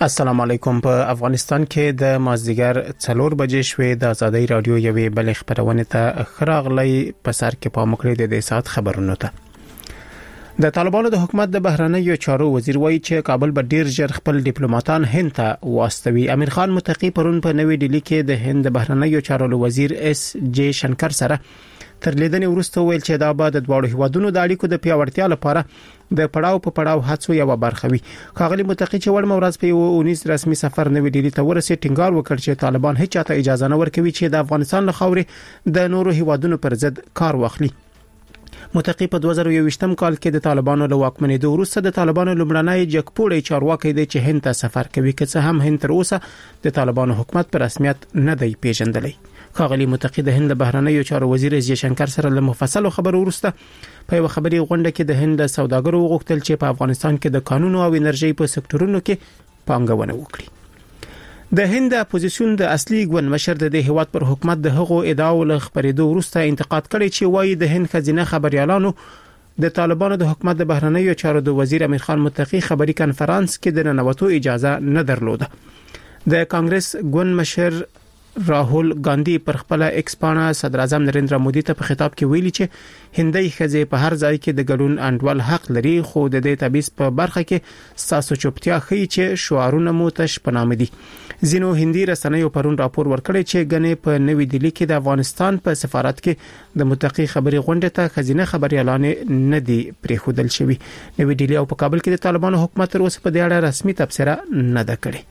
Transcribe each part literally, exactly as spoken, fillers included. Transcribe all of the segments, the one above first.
السلام علیکم. په افغانستان کې د مازدیګر څلور بجې شوې د ازادي رادیو یوې بل خبرونه ته خراغلی په سر کې پام کړی د سات خبرونو ته. د طالبانو د حکومت د بهرنیو چارو وزیر وایي چې کابل به ډیر ژر خپل ډیپلوماټان هند ته واستوي. امیر خان متقی پرون په نوې ډیلی کې د هند د بهرنیو چارو وزیر اس جی شنکر سره تر لیدنې وروسته ویل چې دا به د دوه هیوادونو د اړیکو د پیاوړتیا لپاره د پړاو په پړاو هڅو یو برخه وي. ښاغلي متقی چې وړ مورز په اونیس رسمي سفر نوې ډیلی ته ورسې ټینګار وکړ چې طالبان هیڅ چاته اجازه نه ورکوي چې د افغانستان له خاورې د نورو هیوادونو پر ضد کار واخلي. متقی په دوه زره یوویشتم کال کې د طالبانو له واکمنۍ وروسته د طالبانو لومړنی جګپوړی چارواکي دی چې هند ته سفر کوي، که څه هم هند تر اوسه د طالبانو حکومت په رسمیت نه دی پیژندلی. ښاغلي متقی د هند بهرنیو چارو وزیر اس جی شنکر سره له مفصل خبرو وروسته په یو خبري غونډه کې د هند سوداګرو غوښتل چې په افغانستان کې د قانون او انرژي په سکتورونو کې پانګونه وکړي. د هند اپوزیسیون د اصلي ګوند مشر د هیواد پر حکومت د هغو ادعاو له خبرېدو وروسته انتقاد کړی چې وایي د هند خزینه خبريالانو د طالبانو د حکومت د بهرنیو چارو د وزیر امیر خان متقی خبري کانفرنس کې د ننوتو اجازه نه درلوده. د کانګرس ګوند مشر راهول ګاندی پر خپل ایکس پاڼه صدر اعظم نریندرا مودي ته په خطاب کې ویلي چې هندۍ خزې په هر ځای کې د ګډون انډول حق لري، خو د دې تبعیض په برخه کې ساسو چوپتیا ښیي چې شعارونه مو تش پنامه دي. ځینو هندي رسنیو پرون راپور ورکړی چې غنې په نوې دلی کې د افغانستان په سفارت کې د متقی خبري غونډه ته خزینه خبريالان نه دي پریښودل شوی. نوې دلی او په کابل کې د طالبانو حکومت تر اوسه په دې اړه رسمي تبصره نه ده کړې.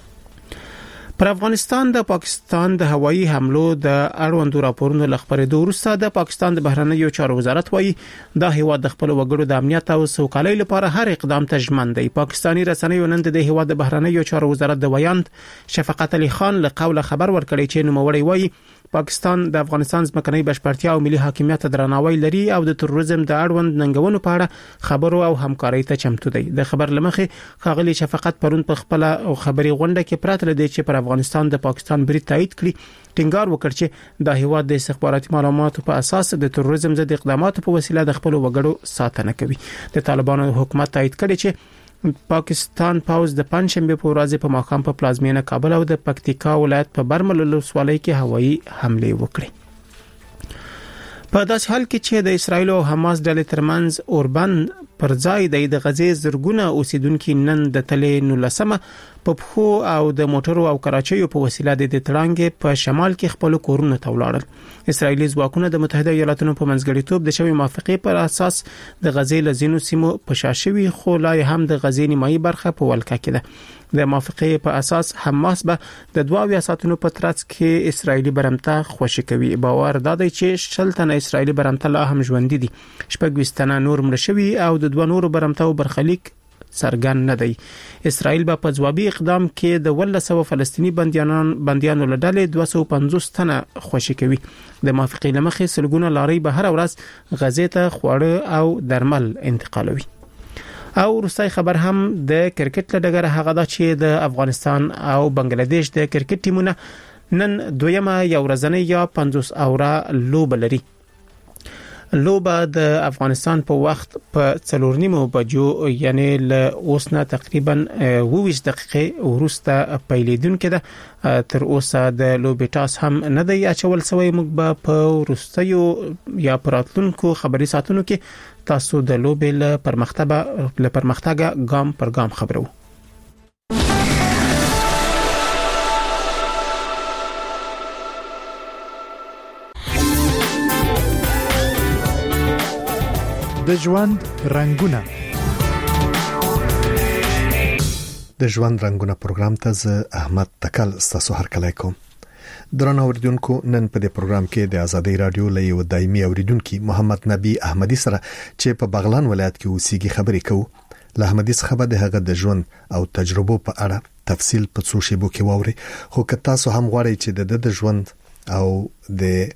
پر افغانستان د پاکستان د هوایي حملو د اړوندو راپورونو لخبرېدو وروسته د پاکستان د بهرنیو چارو وزارت وایي دا هیواد د خپل وګړو د امنیت او سوکالۍ لپاره هر اقدام ته ژمن دی. پاکستانی رسنیو نن د هیواد د بهرنیو چارو وزارت د ویاند شفقت علي خان له قوله خبر ورکړی چې نوموړی وایي پاکستان د افغانستان ځمکنۍ بشپړتیا او ملي حاکمیت درناوی لري او د تروریزم د اړوند ننګونو په اړه خبرو او همکارۍ ته چمتو دی. د خبر لمخې ښاغلي شفقت پرون په خپل خبري غونډه کې پراته لدی چې پر افغانستان د پاکستان برید تایید کړي. ټینګار وکړ چې د هیواد د استخباراتي معلوماتو په اساس د تروریزم ضد اقداماتو په وسیله د خپل وګړو ساتنه کوي. د طالبانو حکومت تایید کړي چې پاکستان پاوز د پنځشنبه په ورځ په ماښام په پلازمینه کابل او د پکتیکا ولایت په برمل ولسوالۍ کې هوایي حمله وکړه. په داس حال کې چې د اسرایل او حماس ډلې ترمنځ اوربند پر ځای د غزې زرګونه اوسیدونکو نن د تلې نولسمه په پخو او د موټرو او کراچیو په وسیله د تړانګې په شمال کې خپل کورونه ته ولاړل. اسرایلی ځواکونه د متحده ایالاتونو په منځګړیتوب د شوی موافقه پر اساس د غزې لزینو سیمو په شاشوي خو لا هم د غزې نیمایي برخه په ولکه کې ده. د موافقه په اساس حماس به د دوه ساعتونو په ترڅ کې اسرایلی برمته خوشی کوي. باور دادی چې شلتنه اسرایلی برمته لا هم ژوند دي. شپږ وستنه نور مړ شوی او د دوه نورو برمته برخلیک سرګن نه دی. اسرائیل به په ځوابي اقدام کې د ولسو فلسطینی بنديانان بنديانو لړلې دوه سوه پنځوس تنه خوشی کوي. د موافقې لمخې سلګونه لاري به هر ورځ غزې ته خواړه او درمل انتقالوي. او روسي خبر هم د کرکټ لډګر هغه دا چې د افغانستان او بنگلاديش د کرکټ ټیمونه نن دویمه یو ورځنۍ یا پنځوس اوره لوب لري. لوبه د افغانستان په وخت په څلور نیمو بجو یعنی له اوسنه تقریبا اووه دقیقې وروسته پیلیدونکې ده. تر اوسه د لوبې ټاس هم نه دی اچول شوی. موږ به په وروستیو یا پراتلونکو خبري ساتونو کې تاسو د لوبې له پرمختګ له پرمختګ ګام پر ګام خبرو. د ژوند رنگونه د ژوند رنگونه پروګرام ته ز احمد تکل تاسو هر کله کوم. درنو اوریدونکو نن په دې پروګرام کې د ازادي رادیو له یو دایمي اوریدونکو محمد نبی احمدی سره چې په بغلان ولایت کې اوسېږي خبرې کوو. له احمدی څخه د هغه د ژوند او تجربو په اړه تفصیل په څو شیبو کې ووري. خو که تاسو هم غواړئ چې د د ژوند او د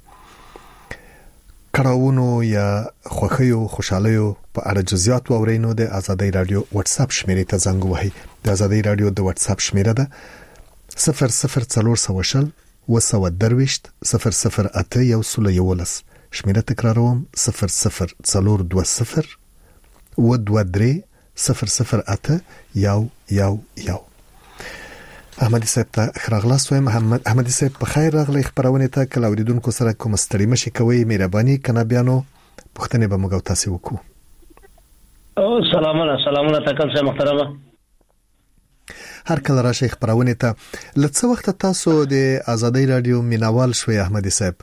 کړهونو یا خوخیو خوشالیو په اړه جزئیات ووري نو د ازادي رادیو واتس اپ شمیرې ته زنګ وهئ. د ازادي رادیو د واتس اپ شمیره ده صفر صفر څلور سوه وسو درويشت صفر صفر اته یو سل یولس. شمیره تکراروم صفر صفر څلور دوه صفر و دوه درې صفر صفر اته یو یو یو. احمدي صاحب ته خراغلاس وایم. محمد احمدي صاحب په خیر راغلی خبرونه ته. کله اوریدونکو سره کوم ستړي مشي کوي مهرباني کنه بیانو پښتنه به موږ تاسو وکړو. او سلامونه سلامونه تکل سه محترمه. هر کله راشي خبرونه ته. لڅ وخت تاسو د آزادۍ رادیو مینوال شوي احمدي صاحب.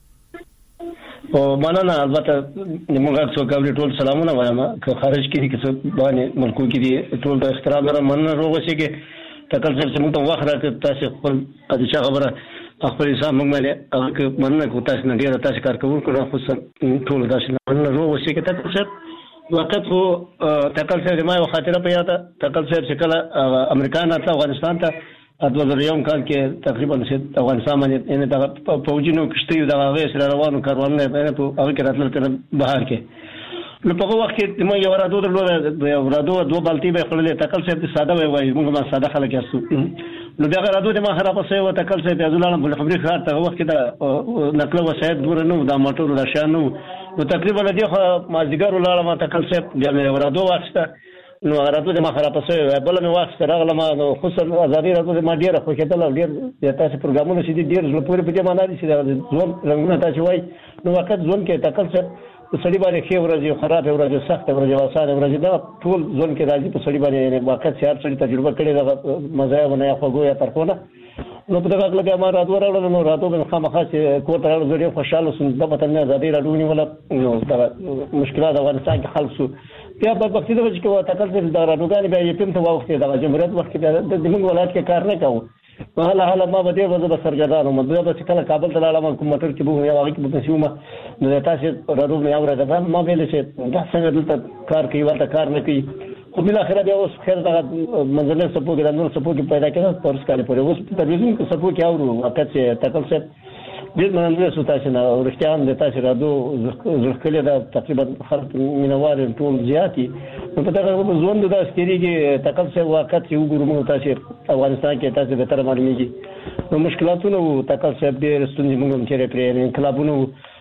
او مننه البته موږ څو کوي ټول سلامونه وایم که خارج کې کې څه باندې ملکو کې دي ټول د احترام سره مننه روغه شي کې تکل سه موږ ته وخت راکړ تاسو خپل د چا خبره خپل حساب موږ مله هغه مننه کو تاسو نه ډیر تاسو کار کوو کړو خو ټول تاسو مننه روغه شي کې تکل سه وقت خو تکل سه ما یو خاطره په یاد تکل سه چې کله امریکا نه افغانستان ته د وزیریم کال کې تقریبا چې افغانستان باندې ان د فوجینو کشته د هغه سره روانو کاروانونه په هغه کې راتلل کړه بهر کې نو په هغه وخت کې موږ یو رادو درلود رادو دوه بالتي به خپل تکل سه ساده وای موږ ما ساده خلک یاسو نو بیا رادو د ما خراب سه و تکل سه د ځلانه په خبري خاطر ته وخت کې د نقل وسایل دور نو د موټر د شانو نو تقریبا د دې ما زیګر ولاله ما تکل سه د رادو واخسته نو راتو د ما خراب سه بل نو وخت راغله ما خصوصا ازادي راتو د ما ډیره خو کېدل ډیر تاسو پروګرامونه چې ډیر زړه پورې په دې معنی دي چې ځون رنگونه تاسو وای نو وخت ځون کې تکل سه سړي باندې خې ورځي خراب ورځي سخت ورځي واسانه ورځي دا ټول ځون کې راځي په سړي باندې وخت سیار سړي تجربه کړي دا مزه ونه خو ګویا تر کو نه نو په دغه لګیا ما راتو راغله نو راتو به خامخا چې کوټه راغله ډیر خوشاله سم د وطن نه ازادي راډونی ولا نو دا مشکلات افغانستان کې حل شو بیا په وخت د وجه کې وته تکل د راډوګان بیا یې پم ته وخت د جمهوریت وخت کې د موږ ولایت کې کار نه کوو وهله هله ما بده وځه به سرګردانو مده به کله کابل ته لاړم کوم موټر کې بو یو هغه کې په سیمه نو تاسو راډو نه اوره ده ما ویل چې دا څنګه دلته کار کوي ورته کار نه کوي خو بل اخر بیا اوس خیر دا منځنه سپو کې نور سپو کې پیدا کړه پرس کالي پورې اوس په تلویزیون کې سپو کې اورو وخت چې تکل څه ډیر مننه سو تاسو نه ورختيان د تاسو راډو زړکلې دا تقریبا خلک مینوال ټول زیاتی په دغه ځوند د اسکریږي تکل څه وخت چې وګورم تاسو افغانستان کې تاسو به تر معلومیږي نو مشکلاتونه تکل څه ډیر ستونزې موږ هم چیرې پرې انقلابونو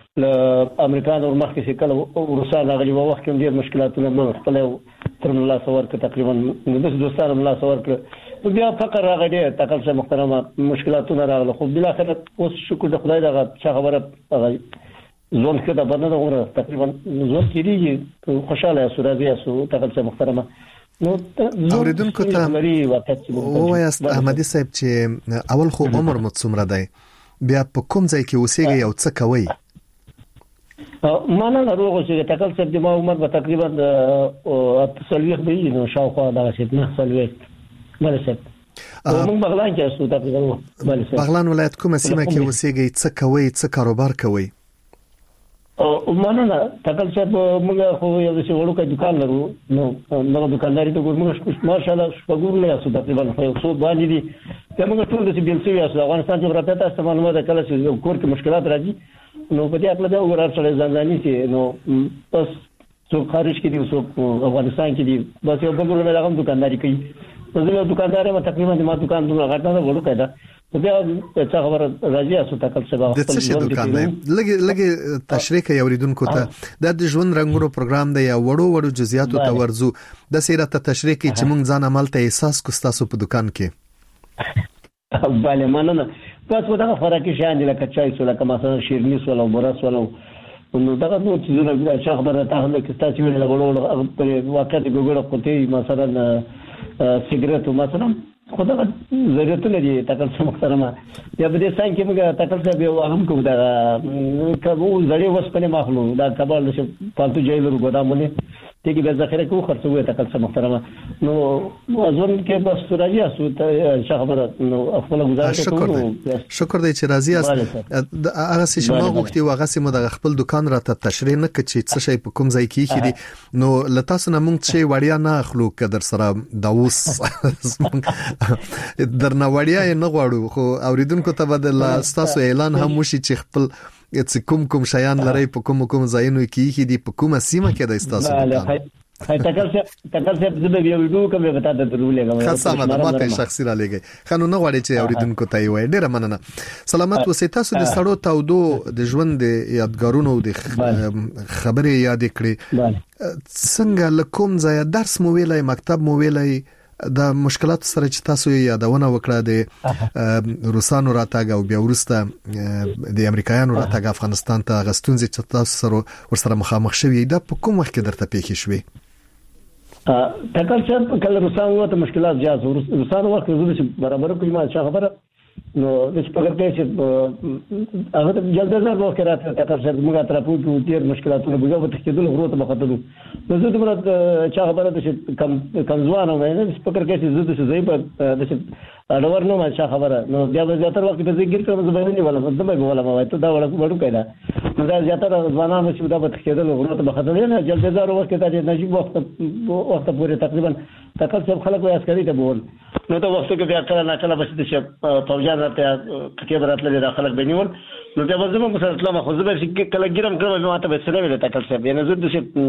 ل امریکا نور مخکې چې کله روسان راغلي وو وخت کې ډیر مشکلاتونه موږ خپل تر الله سوار کې تقریبا د دوستانو الله سوار کړ بیا فقر راغلی تکل څه محترمه مشکلاتونه راغله خو بل اخر اوس شکر د خدای دغه څه خبره ځون کې د باندې غوړه تقریبا ځون کېږي خوشاله سو راځي سو تکل څه محترمه نو اوریدونکو ته وایست احمدي صاحب چې اول خو عمر مت څومره دی بیا په کوم ځای کې اوسېږي او څه کوي ما نه روغ چې تکل څه د ما عمر به تقریبا اتصالوي دی نو شاوخوا دا چې نه اتصالوي بل څه موږ بغلان کې اوسو تقریبا بل څه بغلان ولایت کومه سیمه کې اوسېږي څه کوي څه کاروبار کوي او مننه تکل څه موږ خو یو څه وړو کې دکان لرو نو نو دکانداري ته ګورم ماشاءالله شپږور له اوسو تقریبا خو څو باندې دي چې موږ ټول د بیل سوي اوسو افغانستان کې راته تاسو معلومات کله چې کور کې مشکلات راځي نو په دې خپل دا وګورئ چې ځانځاني چې نو پس څو خارج کې دي څو افغانستان کې دي بس یو بل ډول هغه دکانداري کوي په دې دکانداري ما تقریبا ما دکان دوه غټه وړو کړه بیا څه خبره راځي اسو تکل څه د څه شي دکان دی لګي لګي تشریح کوي اوریدونکو ته د ژوند رنگونو پروګرام دی یا وړو وړو جزئیاتو ته ورزو د سیرت ته تشریح کوي چې موږ ځان عمل ته احساس کو تاسو په دکان کې bale مننه پس په دغه فرق کې شان دي لکه چای سره کما مثلا شیرنی سره او برس ولا نو دغه نو چې زونه چې خبره ته هم کې تاسو ویل غوړو په واقع د ګوګل قطي مثلا سیګریټ مثلا خدای ضرورت لري تکل څه محترمه یا به دې څنګه موږ تکل څه به هم کوم دا کبو زړی وسپنه مخلو دا کبال چې پالتو جایلو ګدامونه تیګي به ذخیره کو خرڅوي تکل څه محترمه نو ځون کې بس راځي اسو ته خبره نو خپل گزارش کوو شکر دی چې راځي هغه څه چې ما غوښتي واغه سم د خپل دکان را ته تشریح نه کړي څه شي په کوم ځای کې کیږي نو لتاسو نه مونږ چې وړیا نه اخلو کدر سره داوس درنه وړیا نه غواړو خو اوریدونکو ته بدل تاسو اعلان هم وشي چې خپل چې کوم کوم شیان لري په کوم کوم ځایونو کې دي په کومه سیمه کې د تاسو دکان هاي تکل څه تکل څه د یو ویډیو کوم به تاسو ته درولې خاصه ما ماته شخصي را لګي خنو نه غواړي چې اوریدونکو ته وي ډیره مننه سلامت وسې تاسو د سړو تاودو د ژوند یادګارونو د خبرې یاد کړې څنګه لکوم ځای درس مو ویلای مکتب مو ویلای د مشکلات سره چې تاسو یادونه وکړه د روسانو راتګ او بیا ورسته د امریکایانو راتګ افغانستان ته غستونځي چې تاسو سره ورسره مخامخ شوي دا په کوم وخت کې درته پیښ شوي؟ تکل چې کله روسانو ته مشکلات زیات روسانو وخت زده برابر کوي ما څه خبره نو د سپګر کې هغه د جلدزار وخت راته تکل چې موږ تر پوهو ډیر مشکلاتونه بګو ته کېدل غوته بخاتلو نو زه دمر چې خبره د کم کمزوانه وای نه سپګر کې زده چې زې په د اډور نو ما څه خبره نو بیا به زیاتره وخت په ذکر کوم زه به نه ولا دمه ولا ما ته دا وړو وړو کړه نو دا زیاتره ځوانانو چې دا به کېدل غوته بخاتلو نه جلدزار وخت ته نجيب وخت وخت پورې تقریبا تکل چې خلک وای عسکري ته بول نو ته وخت کې بیا کله نه کله به چې فوجان راته کتاب راتلل داخله بنیول نو بیا زما په سره اسلام خو زه به کله ګرم کړم ما ته به سره ویل تکل چې بیا زه د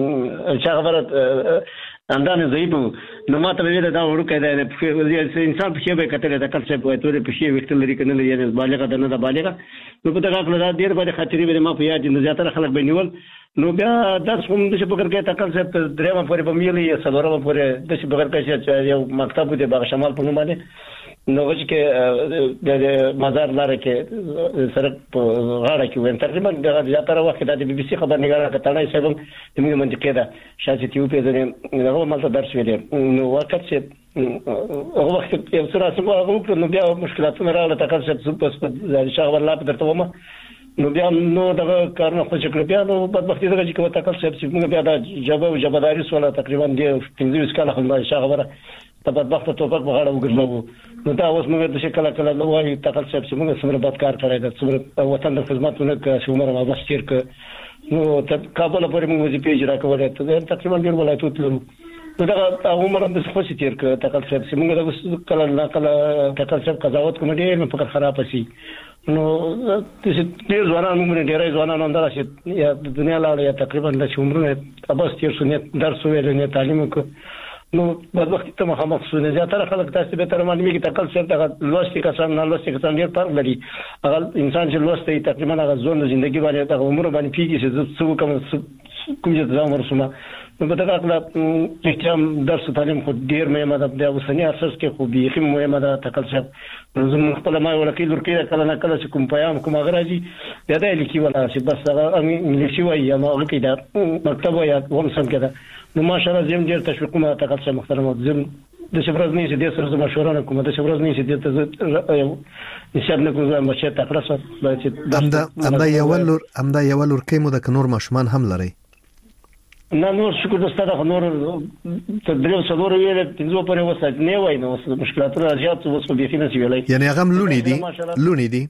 څه خبره اندانه ضعیف نو ما ته ویل دا وړو کېده انسان په شی به کتل تکل چې په توره په شی وکټل لري کنه یعنی بالغه ده نه بالغه نو په دغه خپل ډیر باندې خاطرې به ما په یاد نه زیاتره خلک بنیول نو بیا درس هم د شپږر کې تکل چې درېمه پورې په میلي سلورمه پورې د شپږر کې چې یو مکتب دی باغ شمال په نوم باندې نو چې د مزار لاره کې سرک په غاړه کې وین تقریبا د زیاتره وخت د بي بي سي خبرنګار کتاړای صاحب موږ منځ کې دا شاسي تیو په ځنه هغه مالته درس ویل نو وخت چې هغه وخت یو سره سمه هغه نو بیا مشکلاتونه راغله تکل چې په ځای شغل الله په درته ومه نو بیا نو دا کارونه خو چې کړ بیا نو بدبختی دغه چې کوه تکل چې موږ بیا دا جواب او جبداري سواله تقریبا د پنځه کال خو ما شغله ته بدبخت ټوپک بغاړه وګرځاو نو دا اوس موږ د شکل کله نو وايي تکل چې موږ سمره بد کار کړی دا سمره وطن د خدماتونه چې عمر ما بس تیر ک نو ته کابل پورې موږ وظیفه اجرا کولای ته تقریبا ډیر ولایتو تلو نو دا عمر د خوشي تیر ک تکل چې موږ د کله نه کله تکل چې قضاوت کوم ډیر په فکر خراب شي نو چې ډیر ځوانان موږ ډیر ځوانان اندر شي یا د دنیا لاړ یا تقریبا د عمرونه اباس تیر شو نه درس ویل نه تعلیم کو نو په وخت ته مخامخ شونه زیاتره خلک تاسو به تر معلومي کې تکل څه ته لوستي کسان نه لوستي کسان ډیر فرق لري هغه انسان چې لوستي تقریبا هغه ځون د ژوندۍ باندې ته عمر باندې پیږي چې څه کوم کوم چې ځان ورسمه نو په دغه خپل چې درس تعلیم خو ډیر مهمه ده د اوسنی اساس کې خو به خیم مهمه ده تکل څه زموږ خپل ما ولکې لورکې کله نه کله چې کوم پیام کوم غراجي بیا د لیکي ولا چې بس هغه انګلیسي وایي یا ما ولکې دا مکتب وایي هم سم کړه نو ماشاءالله زم ډیر تشویقونه تکل څه محترم زم د شپږ نه چې د سره مشوره کوم د شپږ نه چې د یو نشاب نه کوم مشه تکړه سره امدا امدا یو لور امدا یو لور کې مو د نور ماشومان هم لري نه نور شکر د ستاره نور تدریو څلور ویل پنځو پرې وسات نه وای نو مشکلاتونه زیات وسو به فینانس ویلای یعنی هغه لونی دي لونی دي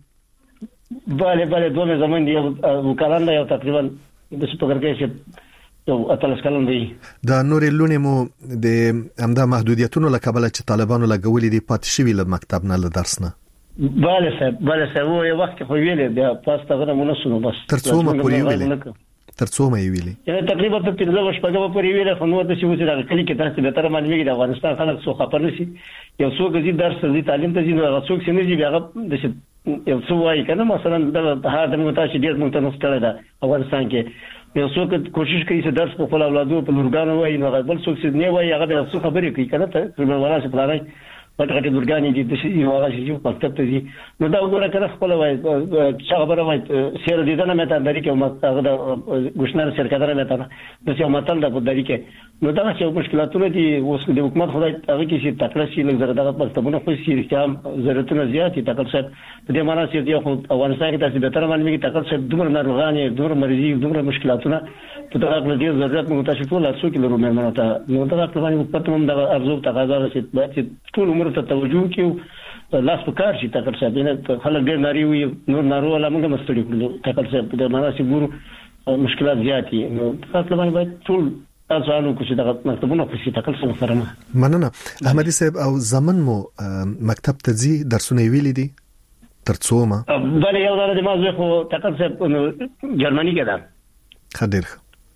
bale bale دوه زمان دی وکړل یو تقریبا د سپګر کې یو اتلس کلم دی دا نور لونی مو د امدا محدودیتونو لکبل چې طالبانو لګولې دي پات شوی له مکتب نه له درس نه bale صاحب bale صاحب یو وخت خو ویل بیا پاسته غره مونږ بس ترڅو ما پوری ویل ترڅو مې ویلي یعنی تقریبا په پنځه ورځې په پورې ویل خو نو د څه وځي راغلي کې تاسو به تر باندې د افغانستان خلک سو خبر نشي یو څوک چې درس دي تعلیم ته ځي نو څوک چې نه ځي هغه د یو څو وایي کنه مثلا د هغه د متاسي ډیر مونږ ته نوستل ده افغانستان کې یو څوک کوشش کوي چې درس په خپل اولادو په لورګانو وایي نو بل څوک چې نه وایي هغه د څه خبرې کوي کنه ته په وراسه پلانای پټه لورګانی دي د یو هغه چې په مکتب ته ځي نو دا وګوره کنه خپل وایي چې خبره وایي سیر دي نه مته درې کې مت هغه د ګشنار شرکتره مته د څه متل د درې کې نو دا چې مشکلاتونه دي اوس د حکومت خدای هغه کې چې تکړه شي لږ زره دغه مکتبونه خو شي چې ضرورتونه زیات دي تکل څه په دې معنی چې یو افغانستان کې تاسو به تر باندې کې تکل څه دومره ناروغانه دومره مریضي دومره مشکلاتونه په دغه کې ډیر ضرورت مو تاسو ټول ارڅو کې لرو مې ته نو دا په باندې په تمام د ارزو تقاضا چې باید ټول عمر ته توجه کیو لاس په کار شي تکل څه بینه خلک ډیر ناری وي نور نارو ولا موږ مستړي کړو تکل څه په دې معنی چې ګورو مشکلات زیات دي نو تاسو باندې ټول تاسو انو کوشش دغه مکتبونه کوشش تکل څه سره مننه احمدي صاحب او زمن مو مکتب ته ځي درسونه ویلي دي ترڅو ما بل یو ځل د مازه خو تکل څه جرمني کې ده خدیر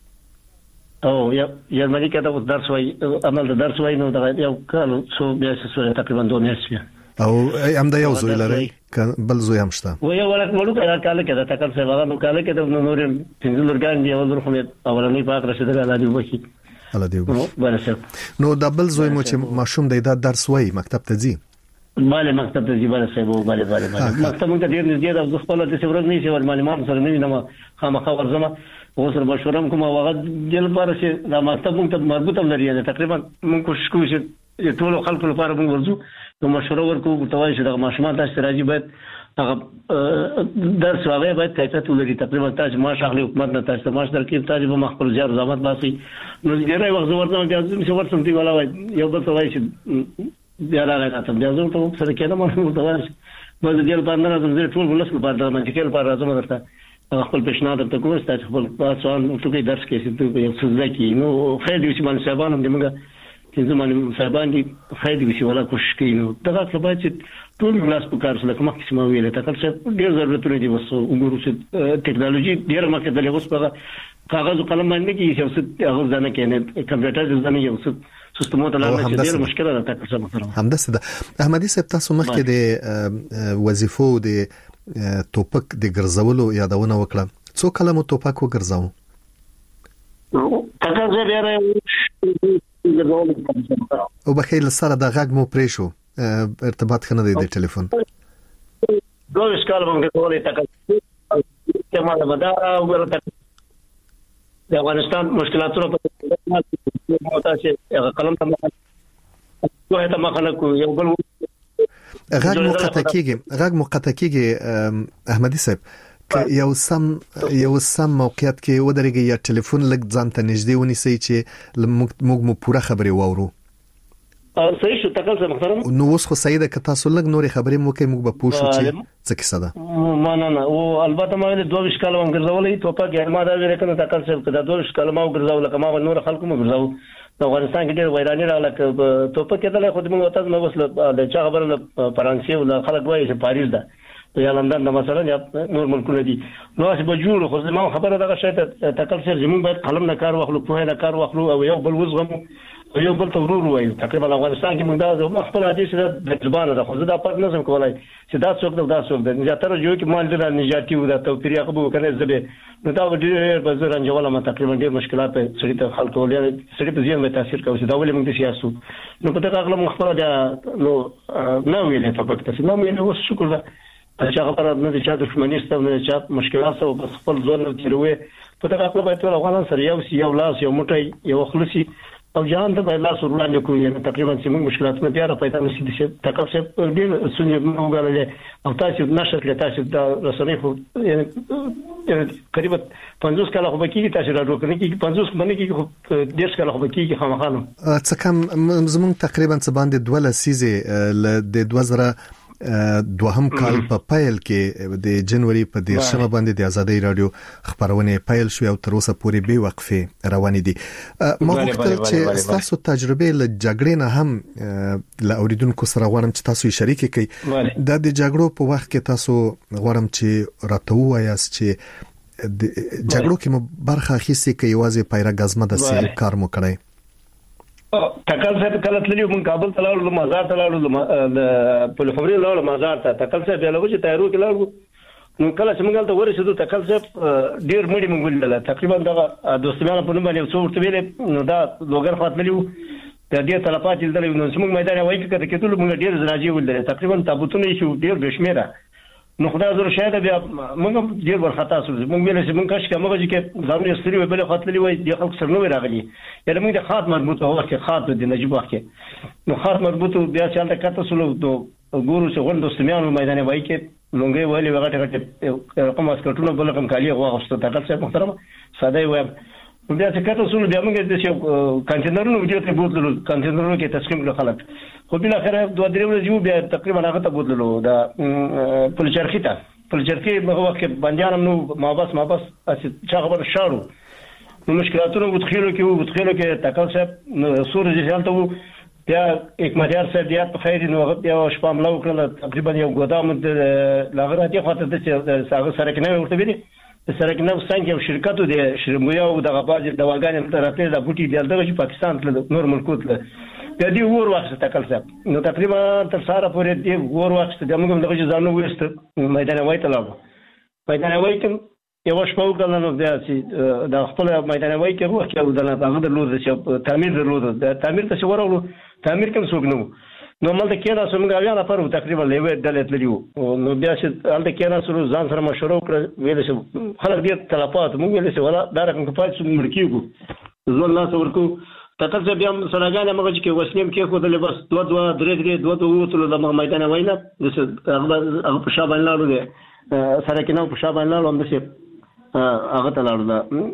او یا جرمني کې دا درس وای عمل د درس وای نو دا یو کال څو بیا څه تقریبا دوه میاشتې او ام دا یو زوی لري بل زوی هم شته و یو ولک ملو کله کال کې دا تکل څه وغه نو کال کې د نور پنځه لورګان دی او نور خو اولنی پاک رشید الله دی وکی الله دې وبخښي. بله صاحب نو د بل زوی مو چې ماشوم د دا درس وایي مکتب ته ځي؟ بله مکتب ته ځي. بله صاحب بله بله بله مکتب موږ ته ډېر نږدې ده. زه خپله داسې ورځ نه شي معلومات سره نه وینم خامخا ورځم اوس سره مشوره کوم او هغه دې لپاره چې دا مکتب موږ ته مربوط هم لري. تقریبا موږ کوشش کوو چې ټولو خلکو لپاره موږ ورځو نو مشوره ورکوو ورته وایو چې دغه ماشومان تاسو ته راځي باید هغه درس هغه باید کیفیت ولري. تقریبا تاسو معاش اخلي حکومت نه تاسو معاش درکړي تاسو به خپل زیار زحمت باسي. نو ډېری وخت زه ورته بیا چې ورسم دی ولا یو بل ته وایي چې بیا راغلی بیا زه ورته سره کېدم ورته وایي نو د دې لپاره نه راځم زه ټول ولس لپاره د منطقې لپاره راځم درته خپل پیشنهاد درته کوم چې خپل پاسوان ټکي درس کې چې یو څه ځکه نو خیر دی چې باندې صاحبان هم دمګه چې زمونږ صاحبان دي خیر دی چې ولا کوشش کوي. نو دا څه باید چې ټول ګلاس په کار سره کومه قسمه ویل ته کله چې ډیر ضرورتونه دي وسو وګورو چې ټکنالوژي ډیر مخکې د لغوس په کاغذ او قلم باندې کې یو څه هغه ځنه کې کمپیوټر ځنه یو څه سیستمونه لاله چې ډیر مشکله ده تاسو مثلا همداسې ده. احمدي صاحب تاسو مخکې د وظیفو د توپک د ګرځولو یادونه وکړه. څو کله مو توپک وګرځاو؟ تاسو زه بیا او بخیر سره د غږ مو پرې شو ارتباط خنه دی د ټلیفون. دوه اسکال باندې کولای تاسو ته ما مدار او ورته د افغانستان مشکلاتونو په تاسو هغه قلم ته کوه ته مخاله کو یو بل غږ مو قطع کیږي غږ مو قطع کیږي احمدي صاحب که یو سم یو سم موقعیت کې ودرېږي یا ټلیفون لږ ځان ته نږدې ونیسئ چې موږ مو پوره خبرې واورو. صحیح شو تکل سره محترم. نو اوس خو سیده که تاسو لږ نورې خبرې مو کوي موږ به پوه شو چې څه کیسه ده. ما نه نه او البته ما د دوه کال هم ګرځولې توپک یې ما دا ویل کنه تکل سره کدا دوه کال ما ګرځول کما نور خلکو مو ګرځاو. د افغانستان کې ډېر ویرانی راغله توپک کې د خود موږ تاسو نو وسله د چا خبره فرانسې او خلک وایي چې پاریس ده یا لندن د مثلا یا نور ملکونه دي. نو چې به جوړ خو زموږ خبره دغه شی ته تکل سره زموږ باید قلم نه کار واخلو په نه کار واخلو او یو بل وزغم او یو بل تورور وایو. تقریبا افغانستان کې موږ دا زموږ خپل حدیث د تجربه ده خو زه دا پات نه سم کولای چې دا څوک دا څوک ده نه تر جو کې مال د نجاتی او د توفیر یقبو کنه زبه نو دا ډېر بزر انجوله ما تقریبا ډېر مشکلات په سړي ته حل کول سړي په ځین به تاثیر کوي. دا ولې موږ د سیاسو نو په دغه اغلب خپل دا نو نو ویلې په پکته نو ویلې اوس شکر ده چې خبره نه دي چې دښمنیسته نه چې مشکلات او بس خپل ځون تیروي په دغه خپل باید افغانان سره یو سی یو لاس یو موټي یو خلصي او جهان ته باید لاس ورلاندې کوی. تقریبا چې موږ مشکلات نه پیاره پیدا نشي د تکل څخه ډېر سنې موږ غواړل او تاسو نشئ کله تاسو د رسنۍ خو یعنی قریب پنځوس کاله خو بکیږي تاسو راځو کنه کې پنځوس باندې کې خو ډېر کاله خو بکیږي خامخانو څه کم زموږ تقریبا څه باندې دوه لسیزه د دوه زره دوهم کال په پایل کې د جنوري په دیرشمه باندې د ازادي رادیو خبرونه پایل شو او تر اوسه پورې به وقفه روان دي. ما غوښتل چې تاسو تجربه له جګړې نه هم له اوریدونکو سره غواړم چې تاسو شریک کړئ. د دې جګړو په وخت کې تاسو غواړم چې راته وایاست چې د جګړو کې مو برخه اخیستې کې یوازې پیرا غزمه د سیل کار مو کړی. تکل صاحب کله تللی موږ کابل ته لاړو مزار ته لاړو د په خبري لاړو مزار ته تکل صاحب یې لږه تیارو کې لاړو. نو کله چې موږ ته ورسېدو تکل صاحب ډیر مړي موږ ولیدل. تقریبا دا دوستانه په نوم باندې څو ورته ویل نو دا لوګر خاطرلی وو د دې طلبات دې درې نو موږ میدان وایي کې کېدل موږ ډیر زراجي ولیدل. تقریبا تابوتونه شو ډیر بشمیره. نو خدای زور شاید بیا موږ ډیر ورخطا شو. موږ ویل چې موږ کاش کومه چې ځانونه ستړي وي بل خاطرلی وای د خلک سره نو راغلي یعنی موږ د خاط مربوط او کې خاط د نجيب وخت نو خاط مربوط بیا چې د کته سلو دو ګورو چې غوند دوستمیانو میدان وای کې لونګي ویلي وغټه غټه رقم اسکټونو بل رقم کالی غواغسته تکل صاحب محترم ساده وای بیا چې کته سلو بیا موږ د څو کانټینرونو ویډیو ته بوتلو کانټینرونو کې تسلیم کړل خلک خو بل اخر دوه درې ورځې بیا تقریبا هغه ته بوتلو دا پلچرخی ته پلچرخی هغه وخت باندې نو ما بس ما بس چې خبر شارو نو مشکلاتونه وتخیلو کې وتخیلو کې تکل صاحب سور ځالته وو بیا اکمدیار صاحب بیا په خیر نو هغه بیا شپه ملو کړل تقریبا یو ګودام د لاغراتي خاطر د ساغه سره کې نه ورته ویلي سره کې نو څنګه یو شرکت د شرمویا او د غباج دواګان تر راتلې د بوټي د دغه پاکستان ته نور ملکوت له د دې ور وخت تکل صاحب نو تقریبا تر ساره پورې د ور وخت د موږ دغه ځانو وست میدان وای ته لاړو میدان وای ته یو شپه وکړل نو بیا چې د خپل میدانوي کې روح کې ودل هغه د لور چې تعمیر درلود د تعمیر ته ورغلو تعمیر کوم څوک نو نو مل د کېنا سمګا بیا نه پرو تقریبا لوي دلت لريو نو بیا چې الته کېنا سره ځان سره مشوره وکړه ویل چې خلک ډیر طلبات موږ ویل چې ولا دا رقم په پاتې مړ کیږو ځول الله ورکو تاسو بیا هم سرګانه مګ چې وسنیم کې خو د لباس دوه دوه درې درې دوه دوه وتلو د میدان وینا هغه هغه په شابه لاړو دي سره کې نو په شابه لاړو هم څه هغه ته لاړو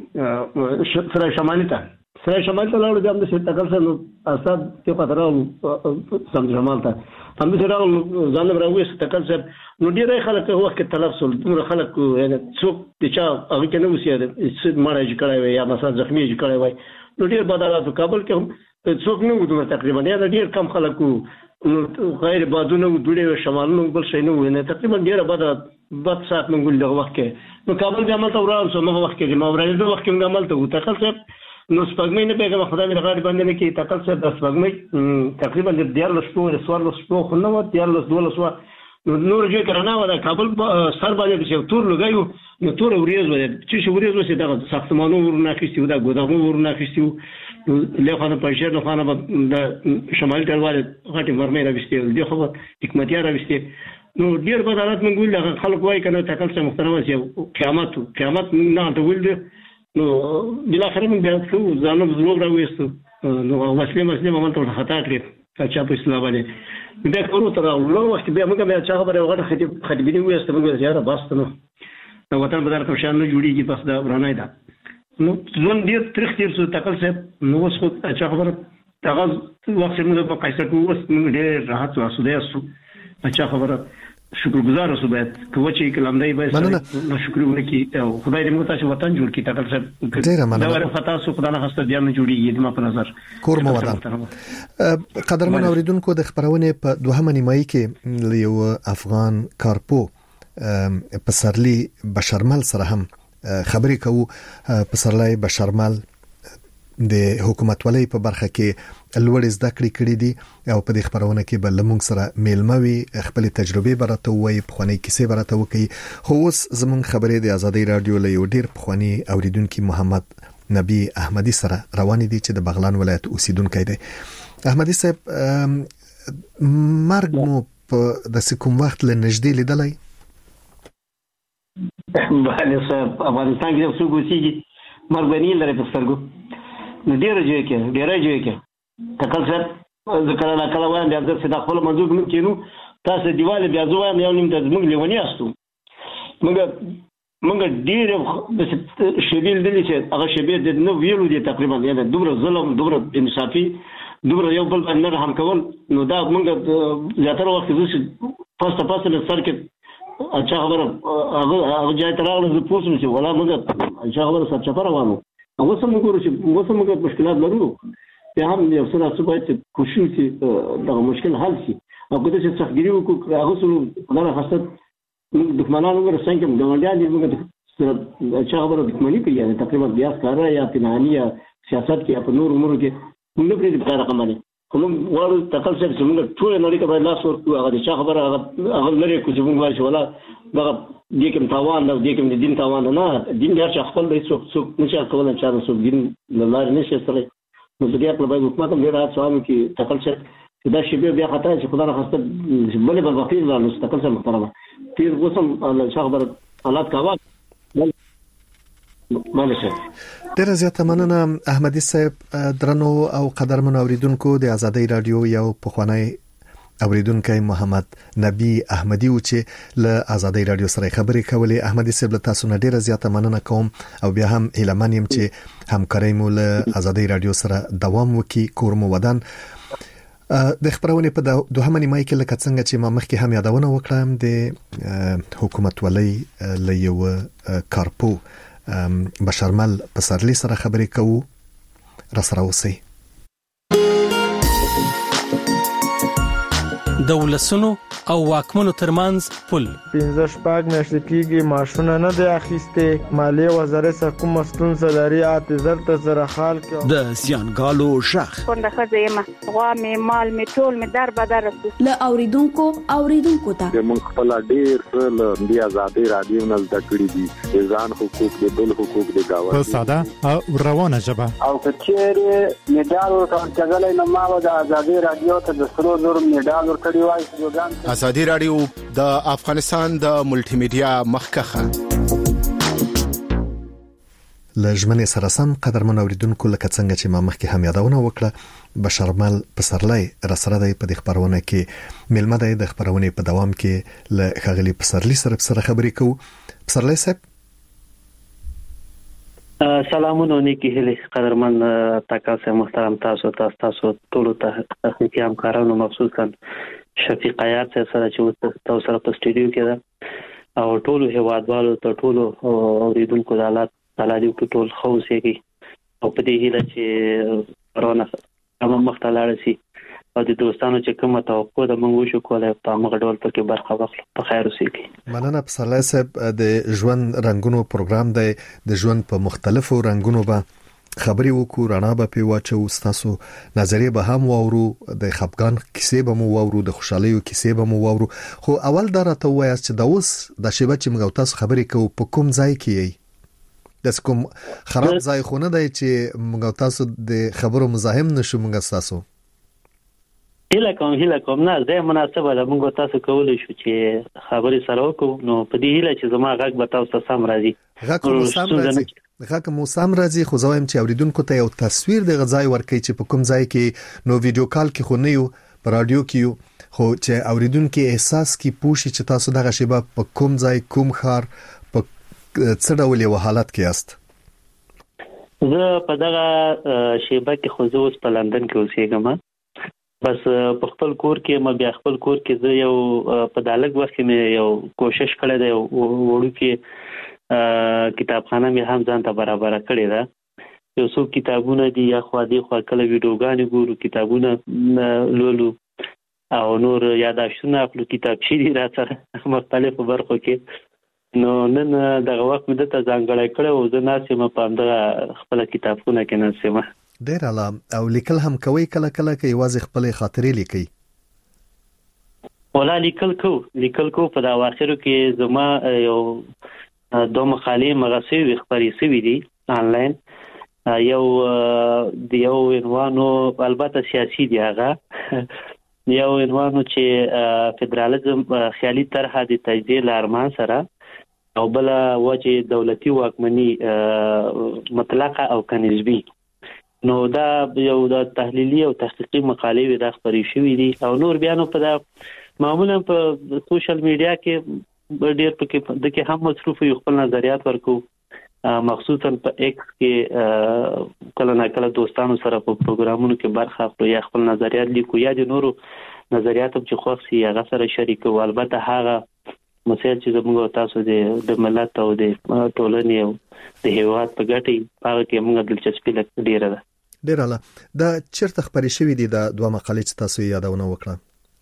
دا سره شمالي ته سره شمالي ته لاړو هم څه تکل سره اساد کې پاتراو سم شمال ته هم سره ځان راوي تکل سره نو ډیره خلک وخت کې تلف سول نور خلک یعنی څوک چې هغه کې نو وسیره چې مړای کړای وي یا مثلا زخمی کړای وي نو ډیر بدلات کابل کې هم څوک نه وو تقریبا یا ډیر کم خلکو غیر بادونه وډړې شمالونو بل شي نه ویني تقریبا ډیر بد بد سات منګول دغه وخت کې نو کابل بیا ملته ورال سو نو وخت کې ما ورای د وخت کې عملته و تکل صاحب نو سپګمې نه پیغام خدای مې غاړي باندې نه کې تکل صاحب د سپګمې تقریبا د ډیر لسو د سوار لسو خو نو ډیر لس دوه لسو نور جو کرنا ولا کابل سر باندې چې تور لګایو نو تور وریځ ولا چې وریځ وسه دا ساختمانو ورنه کیسیو دا ګودامو ورنه کیسیو له خانه پنځه نو خانه د شمال ټلواله غټي مرمه راوستي دی خو حکمتیا راوستي نو ډیر بدلات منګول هغه خلک وای کنه تکل څه محترم شي قیامت قیامت نه ته ولد نو بل اخر من بیا څو ځانو زلو راوستو نو مسلمان مسلمان مونته خطا کړی چې په اسلام باندې بیا کورو ته راوړو وخت بیا موږ بیا چا خبره وغه خطیب خطیبینی وېست موږ زیاره باستنو نو وطن بدر ته شان نه جوړیږي پس دا ورانای دا نو ځون ډیر تاریخ تیر څه تکل څه نو اوس خو چا خبره هغه وخت موږ په قایصه کې اوس موږ ډیر راحت او اسوده اسو چا خبره شکرګزار اوسو باید کوم چې کلام دی باید نو شکر وکړي او خدای دې موږ تاسو وطن جوړ کړي تکل څه ډیر مننه دا ورته تاسو خدای نه خسته بیا نه جوړیږي د ما په نظر کور مو ودان قدرمن اوریدونکو د خبرونه په دوهمه نیمایي کې یو افغان کارپو پسرلی بشرمل سره هم خبرې کوو پسرلی بشرمل د حکومت ولې په برخه کې لوړ زده کړې کړې دي او په دې خبرونه کې بل موږ سره میلموي خپل تجربه برته وایي په خوني کیسه برته وکي خو اوس زموږ خبرې د آزادۍ رادیو له یو ډیر په خوني اوریدونکو محمد نبی احمدی سره روان دي چې د بغلان ولایت اوسیدونکو دی. احمدی صاحب مرګ مو په د کوم وخت له نږدې لیدلای؟ بله صاحب افغانستان کې څو ګوسیږي مرګ باندې لري په سترګو نو ډیر جوړ کې ډیر جوړ کې تکل صاحب ذکر الله کله وایم بیا د صدا خپل منځو کې کینو تاسو دیواله بیا زوام یو نیم د موږ لیونی استو موږ موږ ډیر د شبیل دلی چې هغه شبیل د نو ویلو دي تقریبا یعنی دومره ظلم دومره انصافي دومره یو بل باندې نه هم کول نو دا موږ زیاتره وخت د پاسته پاسته سر کې اچھا خبره هغه هغه ځای ته راغله زه پوښتنه چې ولا موږ اچھا خبره سره چپره وانه هغه سم ګورو چې موږ سم موږ مشکلات لرو بیا هم یو څه راځي چې کوشش چې دا مشکل حل شي او کله چې څخګری وکړو هغه سره خدای خاصه دښمنانو ور څنګه ګاونډیان دې موږ سره اچھا خبره دښمنی کوي یعنی تقریبا بیا ښکارا یا پنهانی یا سیاست کې په نور امور کې موږ پرې په رقم باندې کوم ورو تکل څه موږ ټول نړۍ ته لاس ورکو هغه چې خبره هغه لري کوم موږ وایو ولا دا دې کوم تاوان دا دې کوم دین تاوان نه دین هر څه خپل دې څوک څوک نشه کولای چې څوک دین لار نشه سره نو دې خپل باید حکومت هم ډیر سوال کې تکل څه دا شی بیا خطا چې خدای راخسته بلې بل وقتی لا نو تکل څه محترمه تیر وسم الله خبر حالات کاوه ډیره زیاته مننه احمدی صاحب درنو او قدرمن اوریدونکو د آزادۍ رادیو یو پخوانی اوریدونکو محمد نبی احمدی و چې له آزادۍ رادیو سره خبرې کولې. احمدی صاحب له تاسو نه ډیره زیاته مننه کوم او بیا هم هیلمن یم چې همکاري مو له آزادۍ رادیو سره دوام وکړي. کور مو ودان. د خبرونه په دوهمه نیمه کې لکه څنګه چې ما مخکې هم یادونه وکړم د حکومت ولې له یو کارپو بشرمل پسرلی سره خبرې کوو. را سره اوسئ. د ولسونو او واکمنو ترمنځ پل. پنځه شپږ میاشتې کېږي ماشونه نه دی اخیستې. مالیې وزارت سره کومه ستونزه لري اته زر ته زره حال کې. د زیانګالو ژغ څنګه خځه یم غوا مې مال مې ټول مې در بدر رسو ل اوریدونکو اوریدونکو ته موږ خپل ډیر څه د آزادۍ رادیو نه زده کړی دي. ځان حقوق د بل حقوق د گاوند په ساده او روانه ژبه. او کچېره میډال ورکړل کېدل نو ما د آزادۍ رادیو ته د سرو زر میډال ورکړی وای. آزادۍ رادیو د افغانستان د ملټي میډیا مخکخه. لژمنې سره سم قدرمن اوریدونکو لکه څنګه چې ما مخکې هم یادونه وکړه بشرمل پسرلی رسره دی په خبرونه کې ملمه دی د خبرونه په دوام کې ل خغلی پسرلی سره سره خبرې کوو. پسرلی صاحب سلامونه نیکی هلي قدرمن تاسو محترم تاسو تاسو ټول ته تخنیکی همکارانو مخصوصا شفیق عیار سره چې تاسو سره په سټوډیو کې ده او ټول هوادوالو ته ټول اوریدونکو د حالات تعالی دې ټول خوشي او په دې هیله چې کرونا هم مختلف شي او د دوستانو چې کومه توقع د موږ شو کولای په موږ ډول پکې برخه واخلو. په خیر اوسئ. مننه پسرلی صاحب. د ژوند رنگونو پروګرام دی د ژوند په مختلفو رنگونو به خبري وکړو رڼا به په واچو تاسو نظریه به هم واورو د خپګان کیسې به مو واورو د خوشحالۍ کیسې به مو واورو. خو اول دا راته وایي چې دا اوس د شیبه چې موږ تاسو خبرې کوو په کوم ځای کې یې د کوم خراب ځای خونه دی چې موږ تاسو د خبرو مزاحم نشو موږ تاسو هله کوم هله کوم نه زه مناسبه ده موږ تاسو کولای شو چې خبرې سره وکړو. نو په دې هله چې زما غږ به تاسو سم راځي. غږ مو سم راځي. غږ مو سم راځي. خو زه وایم چې اوریدونکو ته یو تصویر د غځای ورکړي چې په کوم ځای کې نو ویډیو کال کې خو نه یو په رادیو کې یو خو چې اوریدونکو احساس کې پوښي چې تاسو دغه شیبه په کوم ځای کوم خار په څه ډول یو حالت کې یاست. زه په دغه شیبه کې خو زه اوس په لندن کې اوسېږم. بس په خپل کور کې ما بیا خپل کور کې زه یو په دالګ وخت کې یو کوشش کړی دی وړو کې کتابخانه مې هم ځان ته برابر کړی ده. یو څو کتابونه دي یا خو دې خو کله ویډیوګانې ګورو کتابونه لولو او نور یاداشتونه خپل کتابچې دي را سره مختلفو برخو کې. نو نن دغه وخت مې ته ځانګړی کړی او زه ناسم په همدغه خپل کتابونه کې ناسم. ډیر اعلی. او لیکل هم کوي کله کله کې یوازې خپل خاطرې لیکي؟ ولا لیکل کو لیکل کو په دا واخرو کې زما یو دوه مقالې مغسوي خبرې سوي دي آنلاین. یو د یو عنوانو البته سیاسي دی هغه یو عنوانو چې فدرالیزم خیالي طرح د تجزیه لارمان سره او بل وجه دولتي واکمني مطلقه او کنسبي. نو دا یو د تحلیلي او تحقیقي مقالې وي دا خبرې شوې دي او نور بیانو په دا معمولا په سوشل میډیا کې ډېر پکې د کې هم مصروف یو خپل نظریات ورکو مخصوصا په ایکس کې کله نه کله دوستانو سره په پروګرامونو کې برخه اخلو یا خپل نظریات لیکو یا د نورو نظریات چې خوښ سي هغه سره شریکو. البته هغه مسایل چې زموږ تاسو د ملت او د ټولنې او د هیواد په ګټه هغه کې موږ دلچسپي لرو ډیره ده. ډیر اعلی. دا چیرته خبرې شوې دي د دوه مقالې چې تاسو یادونه وکړه؟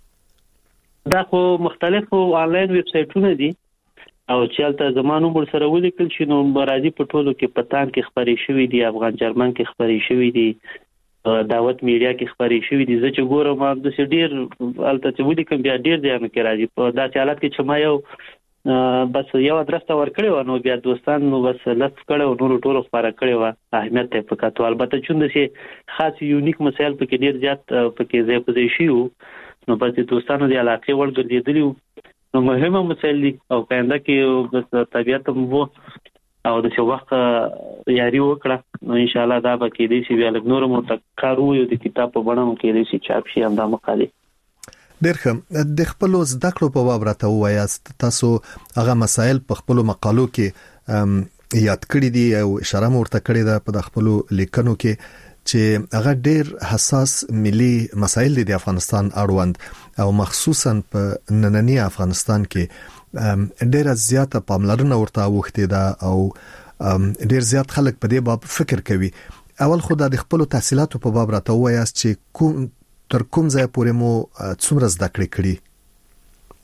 دا خو مختلفو آنلاین ویب سایټونه دي او چې البته زمانو مر سره ولیکل شي نو راځي په ټولو کې پتان کې خبرې شوې دي افغان جرمن کې خبرې شوې دي دعوت میډیا کې خبرې شوې دي. زه چې ګورم ما د ډیر البته چې ولیکم بیا ډیر ځان کې راځي په داسې حالت کې چې ما یو بس یو ادرس ته ورکړی و نو بیا دوستان نو بس لږ کړو نور ټول خبره کړی و اهمیت ته پکاتو. البته چون د خاص یونیک مسایل پکې ډیر زیات پکې ځای په ځای شي نو بس دوستانو د علاقې وړ ګرځېدلی نو مهمه مسایل دي او کاینده کې بس طبيعت مو او د څو وخت یاري وکړه نو ان شاء الله دا به کې دي چې بیا لږ نور مو تکارو یو د کتاب په بڼه مو کې دي چې چاپ شي هم دا مقاله. ډېر ښه. د خپل زده کړو په باب راته وایاست تاسو هغه مسایل په خپل مقالو کې یاد کړی دي او اشاره مو ورته کړې ده په خپل لیکنو کې چې هغه ډېر حساس ملي مسایل دي د افغانستان اړوند او مخصوصا په نننی افغانستان کې ډېر زیاته پاملرنه ورته وخته ده او ډېر زیات خلک په دې باب فکر کوي. اول خو د خپل تحصیلاتو په باب راته وایاست چې کوم تر کوم ځای پورې مو څومره زده کړې کړې؟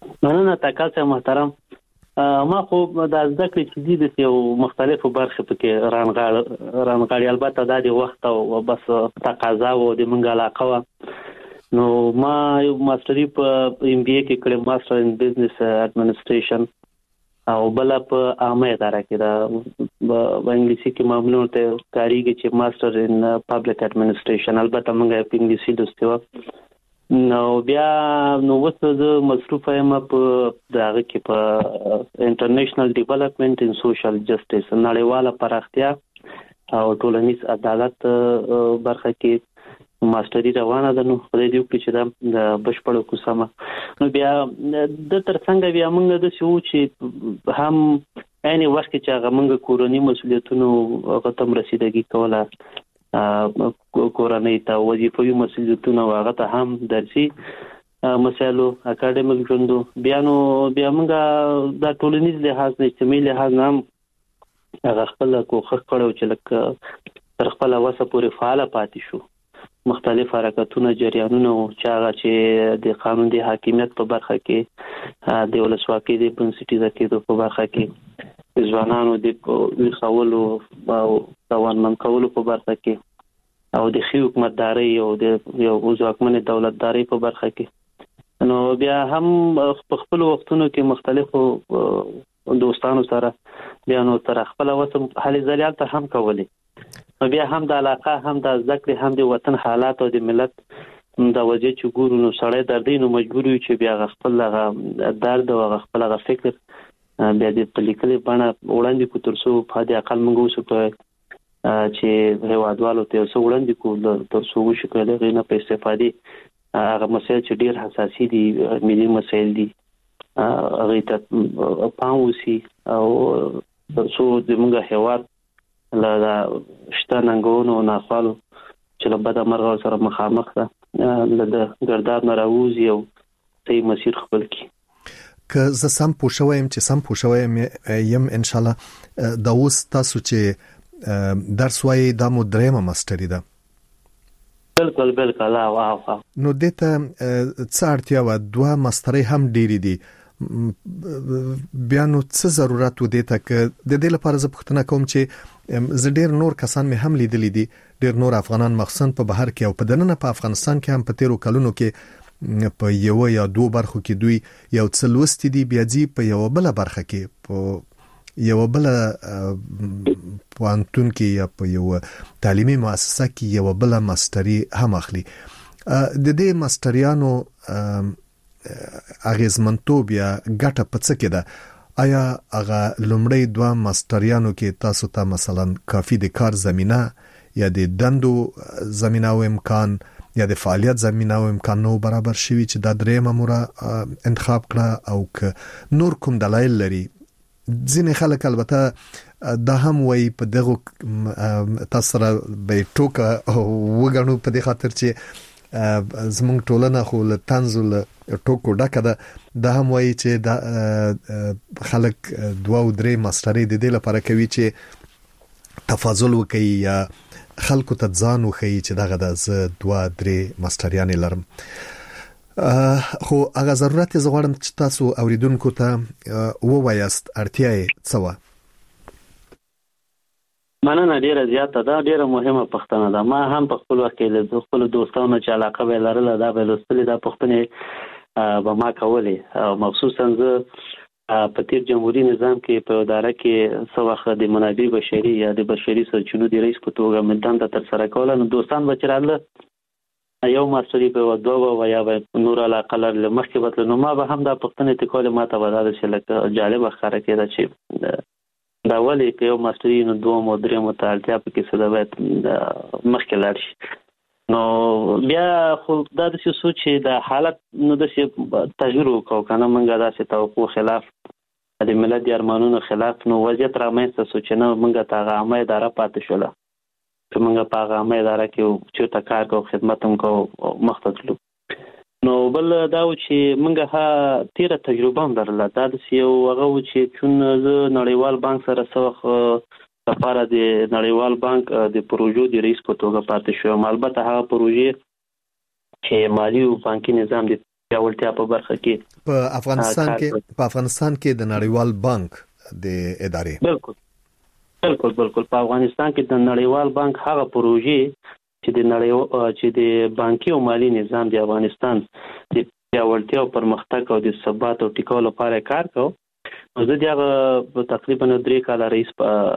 مننه تکل صاحب محترم. ما خو د زده کړې چې دي د یو مختلفو برخو پکې رانغاړ رانغاړي البته د دې وخت او بس تقاضا او د منګ علاقه و نو ما یو ماستری په ایم بي اي کې کړم ماستر ان بزنس اډمنستریشن او بل په عامه اداره کې دا په انګلیسي کې معمولاً ته کاریږي چې ماستر ان پبلک اډمنستریشن البته موږ په انګلیسي لوستو نو بیا نو وڅ د مصروف یم په دغه کې په انټرنیشنل ډیولپمنٹ ان سوشل جسټس نړیواله پراختیا او ټولنیز عدالت برخه کې ماستری روانه ده. نو خدای دې وکړي چې دا بشپړ کوسمه نو بیا د ترڅنګ بیا موږ د شو چې هم اني وخت چې هغه موږ کورونی مسولیتونو هغه تم رسیدګي کوله کورنۍ ته وظیفوي مسولیتونه هغه ته هم درسي مسایلو اکاډمیک ژوندو بیا نو بیا موږ د ټولنیز لحاظ نه اجتماعي لحاظ هم هغه خپل کوخه کړو چې لکه تر خپل وسه پورې فعال پاتې شو. مختلف حرکتونه جریانونه چې هغه چې د قانون د حاکمیت په برخه کې د ولسواکۍ د بنسټیزه کېدو په برخه کې ځوانانو د خولو او توانمن کولو په برخه کې او د خي حکومتداري او د یو ځواکمن دولتداري په برخه کې نو بیا هم په خپل وختونو کې مختلفو دوستانو سره بیا نو تر خپل وسم حل ځلیال ته هم کولې نو بیا هم د علاقه هم د ذکر هم د وطن حالات او د ملت د وجه چې ګورو نو سړی د دې نو مجبور وي چې بیا خپل درد او خپل فکر بیا د پلیکلې باندې وړاندې کو تر څو په دې عقل منغو شو چې هوادوالو ته څو وړاندې کو تر څو وشو کله غینه په استفادې هغه مسایل چې ډیر حساسي دي ملي مسایل دي هغه ته پاوسی او تر څو د موږ هواد لا شته ننګونو نه خالو چې له بده مرغه سره مخامخ ده له ګرداب نه راوځي او صحیح مسیر خپل کی که زه سم پوښوم چې سم پوښوم یم ان شاء الله دا اوس تاسو چې درس وایي د مدرمه ماستری ده بالکل بالکل واو نو دته څه اړتیا و دوه ماستری هم ډیری دي بیا نو څه ضرورت و دي ته ک د دې لپاره زه پوښتنه کوم چې زه ډیر نور کسان مې هم لیدلې دي ډیر نور افغانان مخصوصا په بهر کې او په دننه په افغانستان کې هم په تیرو کلونو کې په یو یا دوه برخو کې دوی یو څه لوستي دي بیا ځي په یو بل برخه کې په یو بل پوانتون کې یا په یو تعلیمي مؤسسه کې یو بل ماستری هم اخلي. د دې ماستریانو اغیزمنتوب یا ګټه په څه کې ده؟ آیا هغه لومړی دوه ماستریانو کې تاسو ته مثلا کافي د کار زمينه یا د دندو زمينه او امکان یا د فعالیت زمينه او امکان نو برابر شوي چې د درې ماموره انتخاب کړه او ک نور کوم دلایل لري؟ ځینې خلک البته دا هم وایي په دغه تاسو سره به ټوکه وګڼو په دې خاطر چې زمونږ ټولنه خو له طنز له ټوکو ډکه ده. دا هم وایي چې دا خلک دوه او درې ماستري د دې لپاره کوي چې تفاضل وکړي یا خلکو ته ځان وښيي چې دغه د ز دوه درې ماستریانې لرم. خو هغه ضرورت یې زغړم چې تاسو اوریدونکو ته ووایاست اړتیا یې څه وه؟ مننه ډیره زیاته ده، ډیره مهمه پوښتنه ده. ما هم په خپل وخت کې له خپل دوستانو چې علاقه به لرله دا به لوستلې دا پوښتنې به ما کولې او مخصوصا زه په تیر جمهوریت نظام کې په اداره کې څو وخت د منابع بشري یا د بشري سرچینو د رئیس په توګه مې دنده ترسره کوله. نو دوستان به چې راغله یو ماستري به دوه و یا به نور علاقه لرله مخکې بتله نو ما به هم دا پوښتنې ته کولې. ما ته به دا داسې لکه جالبه ښکاره کېده چې دا ولې که یو ماستري نو دوم او درېم ته اړتیا پکې څه ده باید مخکې لاړ شي. نو بیا خو دا داسې څو چې د حالت نو داسې تغییر وکړو که نه موږ داسې توقع خلاف د ملت د ارمانونو خلاف نو وضعیت رامنځته شو چې نه موږ ته هغه عامه اداره پاتې شوله چې موږ په هغه عامه اداره کې چېرته کار کوو خدمت هم کوو مخته تلو. نو بل دا و چې موږ ها تیره تجربه هم لرله. دا داسې یو هغه و چې چون زه نړیوال بانک سره څه وخت لپاره د نړیوال بانک د پروژو د رئیس په توګه پاتې شوم. البته هغه پروژې چې مالي او بانکي نظام د پیاوړتیا په برخه کې په افغانستان کې په افغانستان کې د نړیوال بانک د ادارې بالکل بالکل بالکل په افغانستان کې د نړیوال بانک هغه پروژې چې د نړیوال چې د بانکي او مالی نظام د افغانستان د پیاوړتیا او پرمختګ او د ثبات او ټیکولو لپاره کار کوي. نو زه دغه تقریبا درې کال رئیس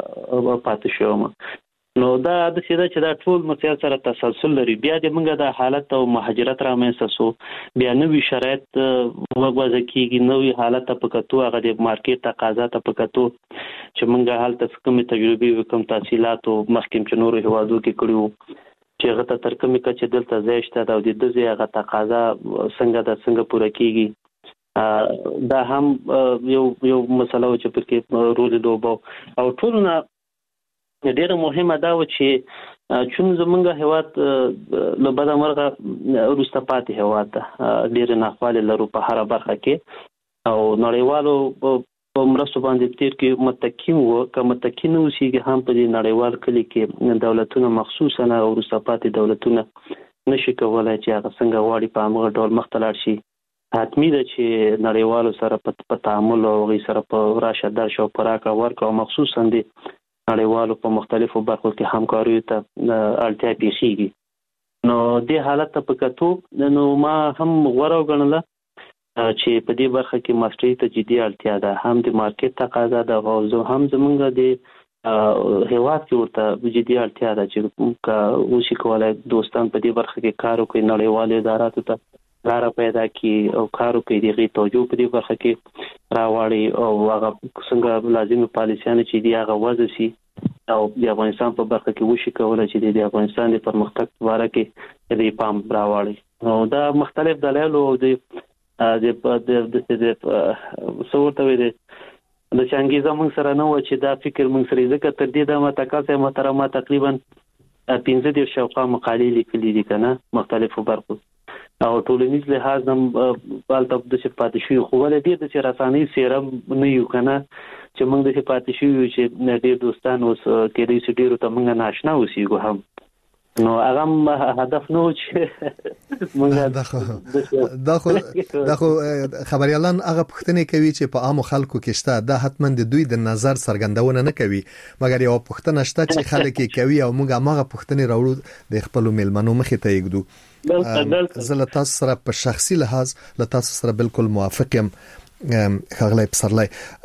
پاتې شوم. نو دا د سیده چې دا ټول مسایل سره تسلسل لري. بیا د موږ د حالت او مهاجرت رامنځته سو، بیا نوې شرایط وګورځ کیږي، نوې حالت په کتو هغه د مارکیټ تقاضا ته په کتو چې موږ حالت کومې تجربې وکم تحصیلات او مخکې چې نور هوادو کې کړیو چې هغه ته تر کومې کچې دلته ځای شته او د دې هغه تقاضا څنګه د څنګه پوره کیږي، دا هم یو یو مسله چې په کې رول لوبو. او ټول نه ډیره مهمه دا و چې چون زمونږ هیواد له بده مرغه وروسته پاتې هیواد ده، ډیره ناخواله لرو په هر برخه کې او نړیوالو په مرستو باندې تیر کې متکی وو که متکی نه اوسېږي هم په دې نړیوال کلی کې دولتونه مخصوصا او وروسته پاتې دولتونه نشي کولای چې هغه څنګه غواړي په هغه ډول مخ ته لاړ شي. حتمی ده چې نړیوالو سره په تعامل او غي سره په راشه درشه او پراکه ورک او مخصوصا دي نړیوالو په مختلفو برخو کې همکاري ته اړتیا پیښیږي. نو د حالت په کتو نو ما هم غوړو غنله چې په دې برخه کې ماستري ته جدي اړتیا ده، هم د مارکیټ تقاضا ده او هم زمونږ د هیواد کې ورته جدي اړتیا ده چې کا وشي کولای دوستان په دې برخه کې کار وکړي، نړیوال اداراتو ته لار پیدا کی او کار وکړي، دغه توجه په دې برخه کې راوړي او هغه څنګه لازمي پالیسیانه چې دی هغه وځي شي او د افغانستان په برخه کې وشي کولای چې د افغانستان د پرمختګ لپاره کې د پام راوړي. نو دا مختلف دلایل او د د د د صورت وي د څنګه زموږ سره نو چې دا فکر موږ سره ځکه تر دې د متکاسه محترمه تقریبا پنځه دېرش شاوخوا مقالې لیکلې دي کنه مختلفو برخو او ټولنیز لحاظ هم بالته د صفات شي خو ولې دې د رساني سیرم نه یو کنه چې موږ د صفات شي چې ډېر دوستان اوس کې دې سټیرو ته موږ ناشنا اوسېګو هم. نو هغه هدف نو چې موږ دا خو دا خو دا خو خبريالان هغه پښتنې کوي چې په عام خلکو کې شته، دا حتمن د دوی د نظر څرګندونه نه کوي، مګر یو پښتنه شته چې خلک یې کوي او موږ هغه پښتنې راوړو د خپل میلمنو مخې ته یګدو. زه له تاسو سره په شخصي لحاظ له تاسو سره بالکل موافق یم خغلای پسرلای.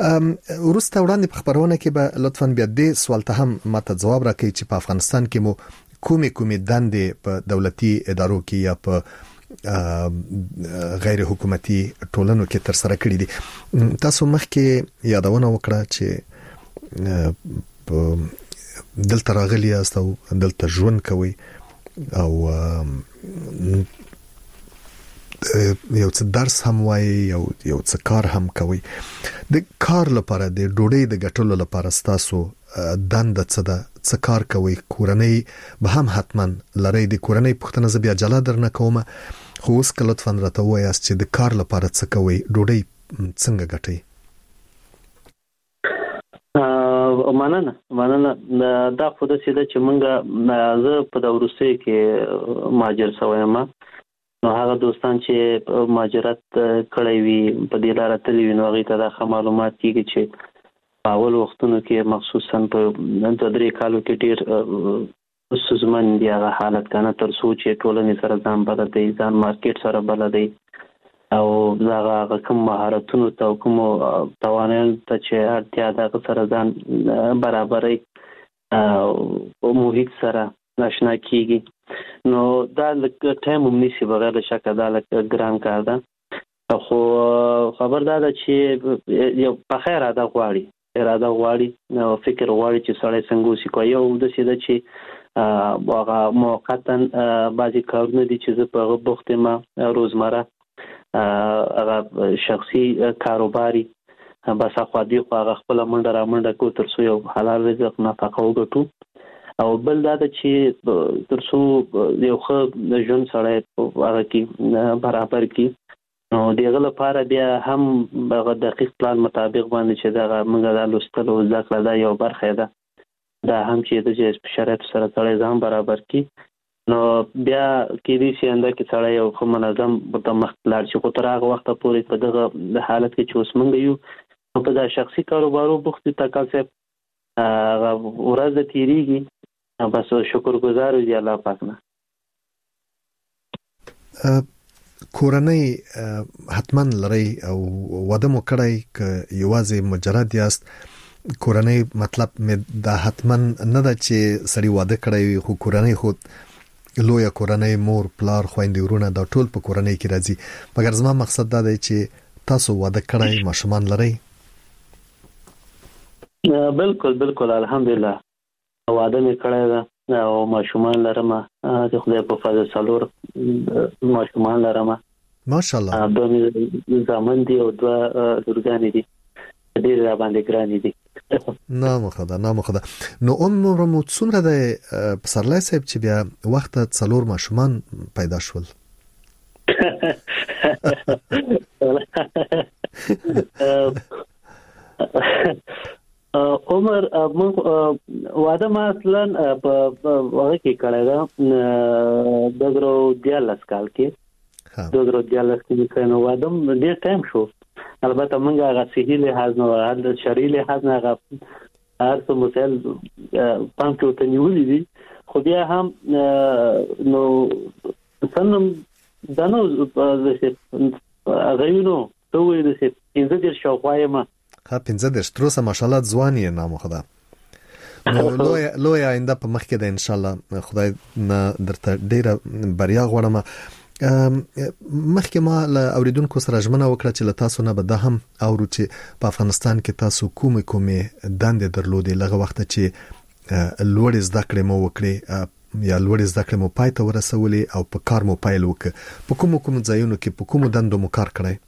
ورسته وړاندې په خبرونه کې به لطفاً بیا دې سوال ته هم ماته جواب راکړئ چې په افغانستان کې مو کومې کومې دندې په دولتي ادارو کې یا په غیر حکومتي ټولنو کې تر سره کړې دي. تاسو مخکې یادونه وکړه چې په دلته راغلی یاست او دلته ژوند کوئ او یو څه درس هم وایي یو یو څه کار هم کوي. د کار لپاره د ډوډۍ د ګټلو لپاره تاسو دند څه ده، څه کار کوي، کورنۍ به هم حتما لري. د کورنۍ پښتنه ز بیا جلا درنه کومه خو اوس کله لطفاً راته وایاست چې د کار لپاره څه کوي، ډوډۍ څنګه ګټي. مننه مننه دا خو د سیده چې مونږه زه په دورسته کې ماجر سویم، نو هغه دوستان چې ماجرت کړی وي په دې لار ته وی نو هغه ته د معلومات کیږي چې په اول وختونو کې مخصوصا په د درې کالو کې ډیر سوزمن دی هغه حالت کنه تر سوچ ټولنې سره ځان بلدي، ځان مارکیټ سره بلدي او هغه کوم مهارتونو ته کوم توانایي ته چې اړتیا ده سره ځان برابرې او محیط سره ناشنا کیږي. نو دا لکه ټایم هم نشي بغیر شک دا لکه ګران کار ده، خو خبردار ده چې یو په خیر ادا غواړي اراده غواړي نو فکر غواړي چې سړی څنګه وسی کوي او د سیده چې هغه موقتا بعضی کارونه دي چې زه په بوخت ما روزمره هغه شخصي کاروباري بس خو دی خو هغه خپل منډه را منډه کو تر څو یو حلال رزق نفقه وګټو او بل دا چې تر څو یو ښه ژوند سړی هغه کې برابر کی نو دغه لپاره بیا هم هغه دقیق پلان مطابق باندې چې دا موږ د لوستلو ځکه دا یو برخه ده، دا هم چې د شرایط سره سره ځان برابر کی نو بیا کې دې چې انده کې سره یو خو منظم په مخ لاړ شي، خو تر هغه وخت پورې په دغه حالت کې چې اوس موږ یو په دا شخصي کاروبارو بوخت تکل صاحب هغه ورځ تیریږي، بس شکر گزار دی الله پاک نه. کورنۍ حتما لري او واده مو کړی ک یوازې مجرد یاست کورنۍ مطلب مې دا حتما نه ده چې سړی واده کړی خو کورنۍ خو لویه کورنۍ مور پلار خويندې ورونه دا ټول په کورنۍ کې راځي، مګر زما مقصد دا دی چې تاسو واده کړی ماشومان لري؟ بالکل بالکل الحمدلله واده مې کړی ده او ماشومان لرم، د خدای په فضل څلور ماشومان لرم ماشاءالله. دوه زامن دي او دوه لورګانې دي، ډېر را باندې ګرانې دي. نام خدا نام خدا. نو عمر مو څومره ده پسرلی صاحب چې بیا وخت څلور ماشومان پیدا شول؟ عمر واده ما اصلا په هغه کې کړی دا دغرو دیالس کال کې دغرو دیالس کې کړنو واده ډېر ټایم شو، البته موږ هغه صحیح لحاظ نه هغه شرعي لحاظ نه هغه هر څه مسائل پام کې ته نیولې دي، خو بیا هم نو څنګه دنو هغه یو نو ته وایې د پنځه دېرش شاوخوا یم. ها پنځه دېرش تر اوسه ماشاءالله ځوان یې نام خدا. نو لوی لوی آینده په مخ کې ده ان شاء الله، خدای نه درته ډیره بریا غواړم. مخکې ما له اوریدونکو سره ژمنه وکړه چې له تاسو نه به ده هم اورو چې په افغانستان کې تاسو کومې کومې دندې درلودې لږه وخت چې لوړې زده کړې مو وکړې یا لوړې زده کړې مو پای ته ورسولې او په کار مو پیل وکړ، په کومو کومو ځایونو کې په کومو دندو مو کار کړی؟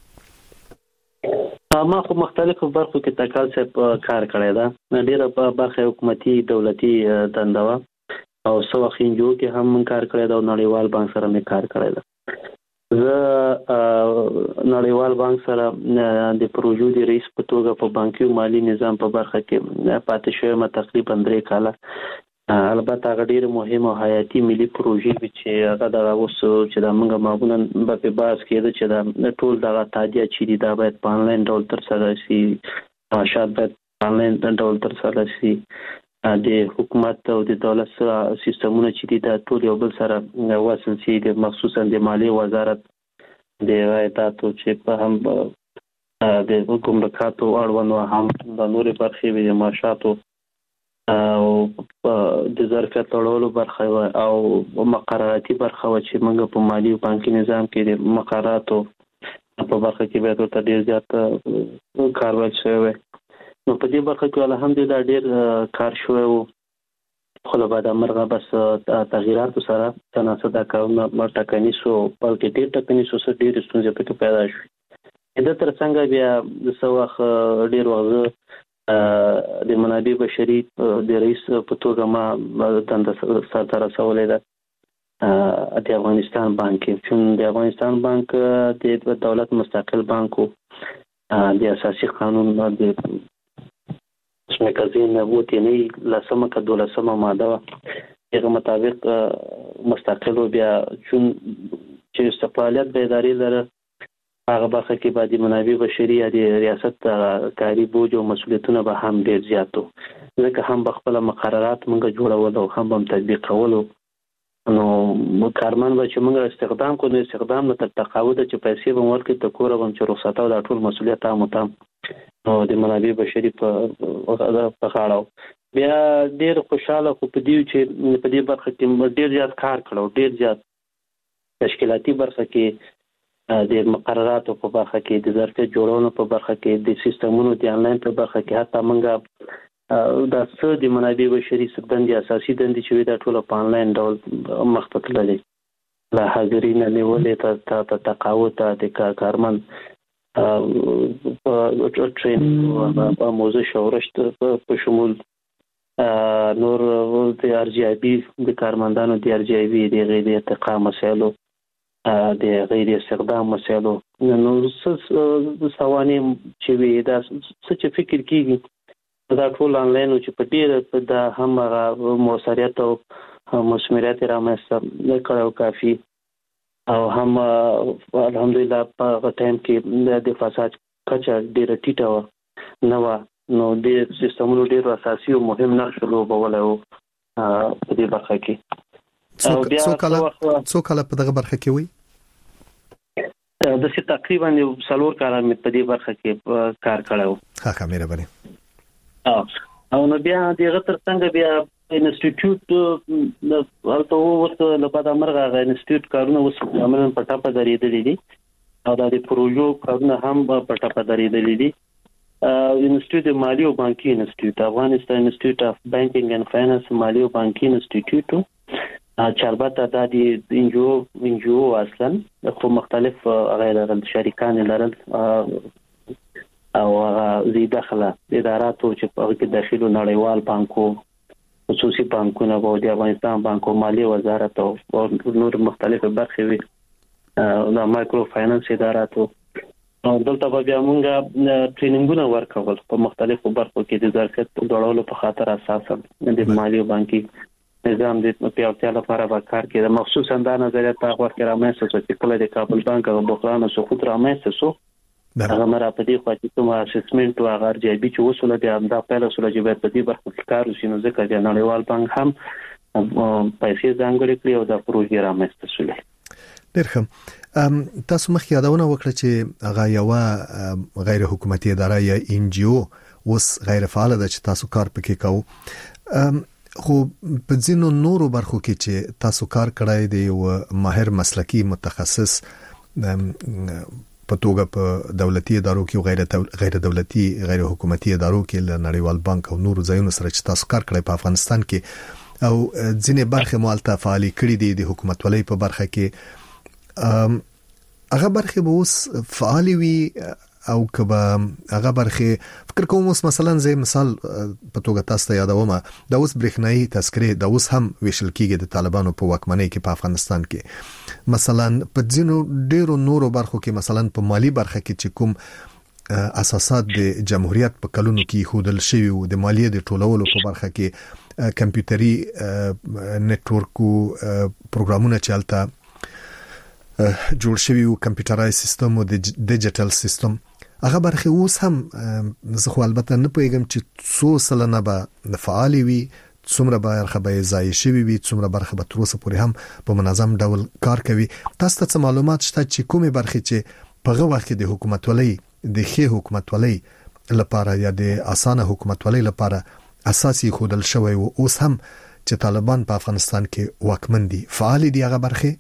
ما خو مختلفو برخو کې تکل صاحب کار کړی دا، ډیره په برخه حکومتي دولتي دنده وا او څو وخت انجو کې هم کار کړی دا، نړیوال بانک سره مې کار کړی دا. زه نړیوال بانک سره د پروژو د رئیس په توګه په بانکي مالی نظام په برخه کې پاتې شوم تقریبا درې کاله. البته هغه ډیره مهمه او حیاتي ملي پروژې چې هغه د اوس چې د موږ معمولا په باز کې چې د ټول دغه تادیه چې دا باید په انلاین ډول تر سره شي، شاید باید انلاین ډول تر سره شي، د حکومت او د دولت سیستمونه چې دا ټول یو بل سره وصل شي، د مخصوصا د مالی وزارت د عایداتو چې په هم د ګمرکاتو اړوند هم د نورې برخې د معاشاتو او د ظرفیت لوړولو برخه او مقرراتي برخه و چې موږ په مالی او بانکي نظام کې د مقرراتو په برخه کې به ورته ډیر زیات کار وشوي. نو په دې برخه کې الحمدلله ډیر کار شوی وو، خو له بعد مرغه بس تغییرات سره تناسب کارونه مرټکني سو بلکې ډیر ټکني سو سره ډیر ستونزې پکې پیدا شوې. دا تر څنګه بیا د سواخ ډیر وغه د منابع بشري د رئیس په توګه ما دنده سره رسولې ده د افغانستان بانک کې، چې د افغانستان بانک د دولت مستقل بانک د اساسي قانون د مګزین وټینی لسمه کا دولسمه ماده هغه مطابق مستقل بیا چون چې استقلالیت به اداري لره هغه برخه کې بعد منابع بشري د ریاست کاری بوج او مسولیتونه به هم ډیر زیاتو، ځکه هم بخپل مقررات موږ جوړول او هم هم تطبیق کولو. نو کارمن به چې موږ استخدام کوو استخدام نه تر تقاعد چې پیسې به ورکړي ته کور به چې رخصت او د ټول مسولیت هم تام نو د منابع بشري په په غاړه. بیا ډیر خوشاله خو په دې چې په دې برخه کې ډیر زیات کار کړو، ډیر زیات تشکیلاتي برخه کې د مقرراتو په برخه کې د ظرفیت جوړولو په برخه کې د سیستمونو د انلاین په برخه کې حتی موږ د څه د منابع بشري سدندې اساسي دندې چې دا ټول په انلاین ډول مخ ته تللې له حاضرین نیولې ته تقاعد د کارمن په ټرینینګ په موضوع شورشت په شمول نور د ارجیابي د کارمندانو د ارجیابي د غیر ارتقا مسایلو د غیر استخدام مسایلو نو څه سوانې چې وي دا څه چې فکر کیږي دا ټول انلاین چې په ډیره د هم موثریت او مسمریت رامنځته کړو کافي او هم الحمدلله په ټایم کې د فساد کچه ډیره ټیټه و نو نو د سیستمونو ډیر اساسي او مهم نقش لوبولی و په دې برخه کې او بیا څو کاله په دغه برخه کې وي د څه تقریبا یو څلور کاله مې په دې برخه کې کار کړو ها ښه مهرباني او نو بیا دغه ترڅنګ بیا انسټیټیوټ د الته ورته لپاره مرغه انسټیټیوټ کارونه اوس عملاً په ټاپه درېدلې دي او د پروژو کارونه هم په ټاپه درېدلې دي انسټیټیوټ مالی او بانکي انسټیټیوټ افغانستان انسټیټیوټ اف بانکینګ اند فاینانس مالی او بانکي انسټیټیوټ چې البته د دې انجو انجو اصلا خو مختلف غیر شریکان لرل او زی داخله اداراتو چې په کې داخلو نړیوال بانکو خصوصي بانکونه او د افغانستان بانکو مالی وزارت او نور مختلف برخې وي د مایکرو فاینانس اداراتو او دلته بیا موږ ټریننګونه ورکول په مختلفو برخو کې د ظرفیت ډولولو په خاطر اساسا د مالی او بانکي نظام د پیاوړتیا لپاره به کار کوي مخصوصا د نظریات په وخت کې رامنځته شو چې کله د کابل بانک او بحران او سقوط رامنځته شو هغه مرا په دې خوا چې کوم اسسمنت او هغه ارجایبي چې وصول بیا د پیله سره چې په دې برخه کې کار وشي نو ځکه د نړیوال بانک هم پیسې ځانګړي کړی او د پروژې رامنځته شولې ډېر ښه تاسو مخکې یادونه وکړه چې هغه یو غیر حکومتي اداره یا ان جی او اوس غیر فعال ده چې تاسو کار پکې کوو خو په ځینو نورو برخو کې چې تاسو کار کړای دی او ماهر مسلکی متخصص په توګه په دولتي ادارو کې او غیر غیر دولتي غیر حکومتي ادارو کې ل نړیوال بانک او نورو ځایونو سره چې تاسو کار کړای په افغانستان کې او ځینې برخې مالته فعالي کړې دي د حکومت ولې په برخه کې هغه برخې به اوس فعالي وي او کبا هغه برخه فکر کوم اوس مثلا زي مثال په توګه تاسو ته یادوم دا اوس برېښنايي تذکرې دا اوس هم ویشل کېږي د طالبانو په واکمنۍ کې په افغانستان کې مثلا په ځینو ډیرو نورو برخو کې مثلا په مالی برخه کې چې کوم اساسات د جمهوریت په کلونو کې خودل شوی او د مالیې د ټولولو په برخه کې کمپیوټري نتورکو پروګرامونه چالتہ جوړ شوی او کمپیوټرای سیستم او د ډیجیټل سیستم هغه برخه اوس هم زه خو البته نه پوهیږم چې څو سلنه به فعالي وي څومره برخه به ځای شوی وي څومره برخه به تر اوسه پورې هم په منظم ډول کار کوي تاسو ته معلومات شته چې کومه برخه چې په هغه وخت د حکومت ولې د خې حکومت ولې لپاره یا د اسانه حکومت ولې لپاره اساسي خودل شوی او اوس هم چې طالبان په افغانستان کې واکمن دي فعال دي هغه برخه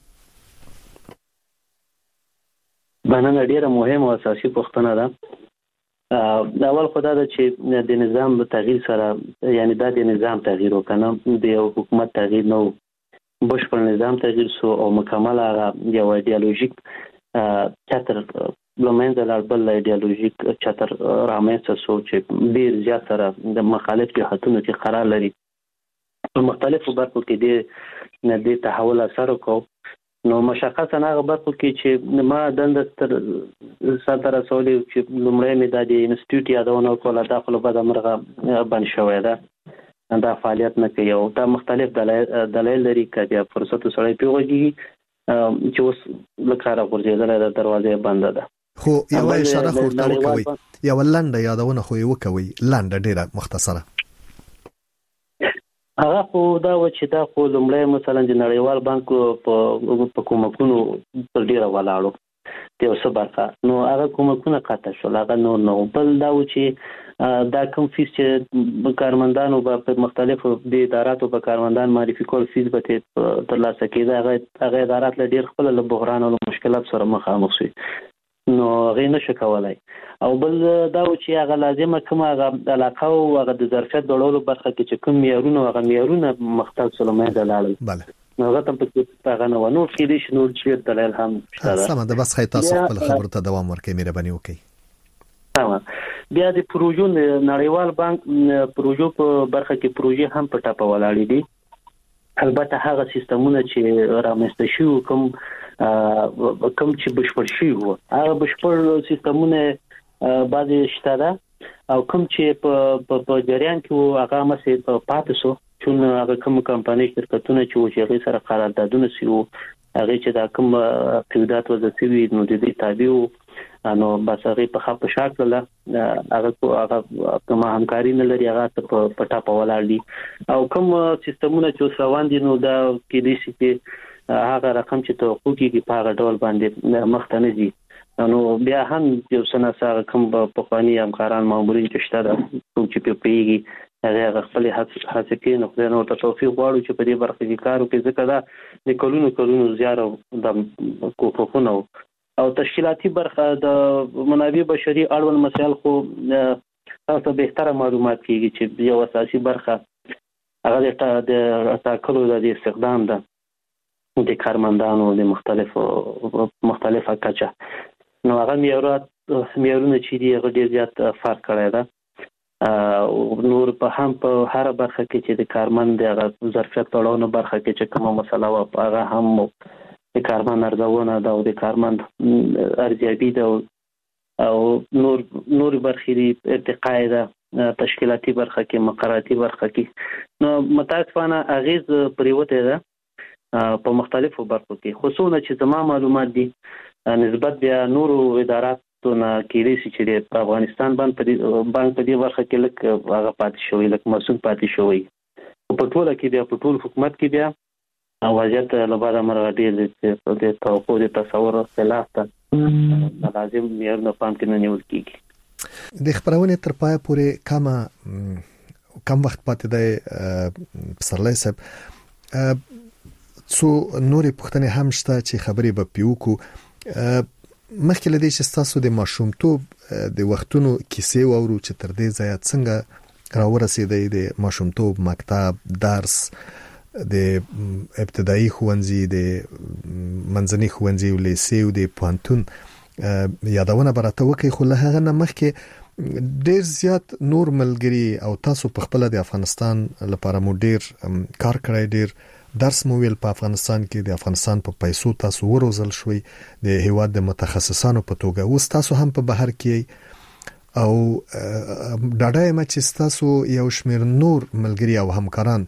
باندې ډیره مهمه او اساسي پوښتنه ده دا اول خدای دا چې د نظام په تغییر سره یعنی دا د نظام تغییر وکنه د حکومت تغییر نو بشپړ نظام تغییر سو او مکمل هغه یو ایدئولوژیک چتر لمنځه لاړ ایدئولوژیک چتر رامنځته شو چې ډیر زیات سره د مخالف جهاتونو کې قرار لري په مختلفو برخو کې د دې تحول اثر وکړ نو مشخصا هغه برخو کې چې ما دند تر ساتره رسولي چې لومړی مې د انسټیټیوټ یادونه کوله داخله به د مرغه بند شوی ده دا فعالیت نه کوي او دا مختلف دلایل لري چې فرصت سره پیوږي چې اوس لکاره ورځېدل د دروازې بند ده خو یو اشاره خورته وکوي یو لنډه یادونه خو یو کوي لنډه ډیره مختصره هغه خو دا و چې دا خو لومړی مثلا د نړیوال بانک په کومکونو پر ډیره ولاړو د یو څه برخه نو هغه کومکونه قطع شول هغه نو نو بل دا و چې دا کوم فیس چې کارمندانو په مختلفو د اداراتو په کارمندان معرفي کول فیس به ترلاسه کېده هغه هغه ادارات له ډیر خپل له بحران او مشکلات سره مخامخ شي نو غي نشه کولای او بل دا و چې هغه لازمه کوم هغه علاقه او هغه د ظرفیت ډولولو برخه کې چې کوم معیارونه هغه معیارونه مختلف سلمه دلال بله نو هغه تم په هغه نو نو کې دي شنو چې دلایل هم شته سم ده بس خی تاسو خپل خبره ته دوام ورکړئ مهرباني وکړئ تمام بیا د پروژو نړیوال بانک پروژو په برخه کې پروژې هم په ټاپه ولاړې دي البته هغه سیستمونه چې رامنځته شو کوم کوم چې بشپړ شي وو هغه بشپړ سیستمونه بعضی شته او کوم چې په په جریان کې هغه مسه په پاتې شو چون هغه کوم کمپنۍ شرکتونه چې وجهي سره قراردادونه سیو هغه چې دا کوم قیودات وځي نو د دې تابع نو بس هغه په خپل شکل هغه هغه کوم همکاري نه لري هغه په پټا په ولاړ دي او کوم سیستمونه چې روان دي نو دا کې دي چې هغه رقم چې توقع کیږي په هغه ډول باندې مخته نه دي نو بیا هم یو سنه سره کوم په خواني همکاران مامورین چې شته دا چې په پیږي هغه خپل هڅه کوي نو خدای نو ته توفیق غواړو چې په دې برخه کې کار وکړي ځکه دا د کلونو کلونو زیار د کوفونه او تشکیلاتي برخه د منابع بشري اړوند مسایل خو تاسو به تر معلومات کیږي چې یو اساسي برخه هغه د تاکلو د استخدام ده د کارمندانو د مختلفو مختلفه کچه نو هغه معیارات معیارونه چې دی هغه ډیر زیات فرق کړی ده نور په هم په هر برخه کې چې د کارمند د ظرفیت تړاو برخه کې چې کومه مسله و هغه هم د کارمند ارزونه ده او د کارمند ارزیابي ده او نور نور برخې د ارتقاء ده تشکیلاتي برخه کې مقرراتی برخه کې نو متاسفانه اغیز پریوته ده په مختلفو برخو کې خصوصا چې زما معلومات دي نسبت بیا نورو اداراتو نه کېږي چې په افغانستان باندې باندې په دې برخه کې لکه هغه پاتې شوی لکه مسؤل پاتې شوی په ټوله کې بیا په ټول حکومت کې بیا وضعیت لپاره مرغه ډېر د توقع د تصور خلاف ته لازم معیارونه پام کې نه نیول کېږي د خبرونه تر پای پورې کم کم وخت پاتې دی پسرلی صاحب څو نورې پوښتنې هم شته چې خبرې به پیوکو مخکې لدې چې تاسو د ماشومتوب د وختونو کیسې وورو چې تر دې ځای څنګه راورسېدې د ماشومتوب مکتب درس د ابتدایي ښوونځي د منځني ښوونځي او لیسې او د پوهنتون یادونه برته وکي خو له هغه نه مخکې ډیر زیات نور ملګری او تاسو په خپل د افغانستان لپاره مو ډیر کار کړی ډیر درس مو ویل په افغانستان کې د افغانستان په پیسو تاسو وروزل شوي د هیواد د متخصصانو په توګه اوس تاسو هم په بهر کې او ډاډه یم چې تاسو یو شمېر نور ملګری او همکاران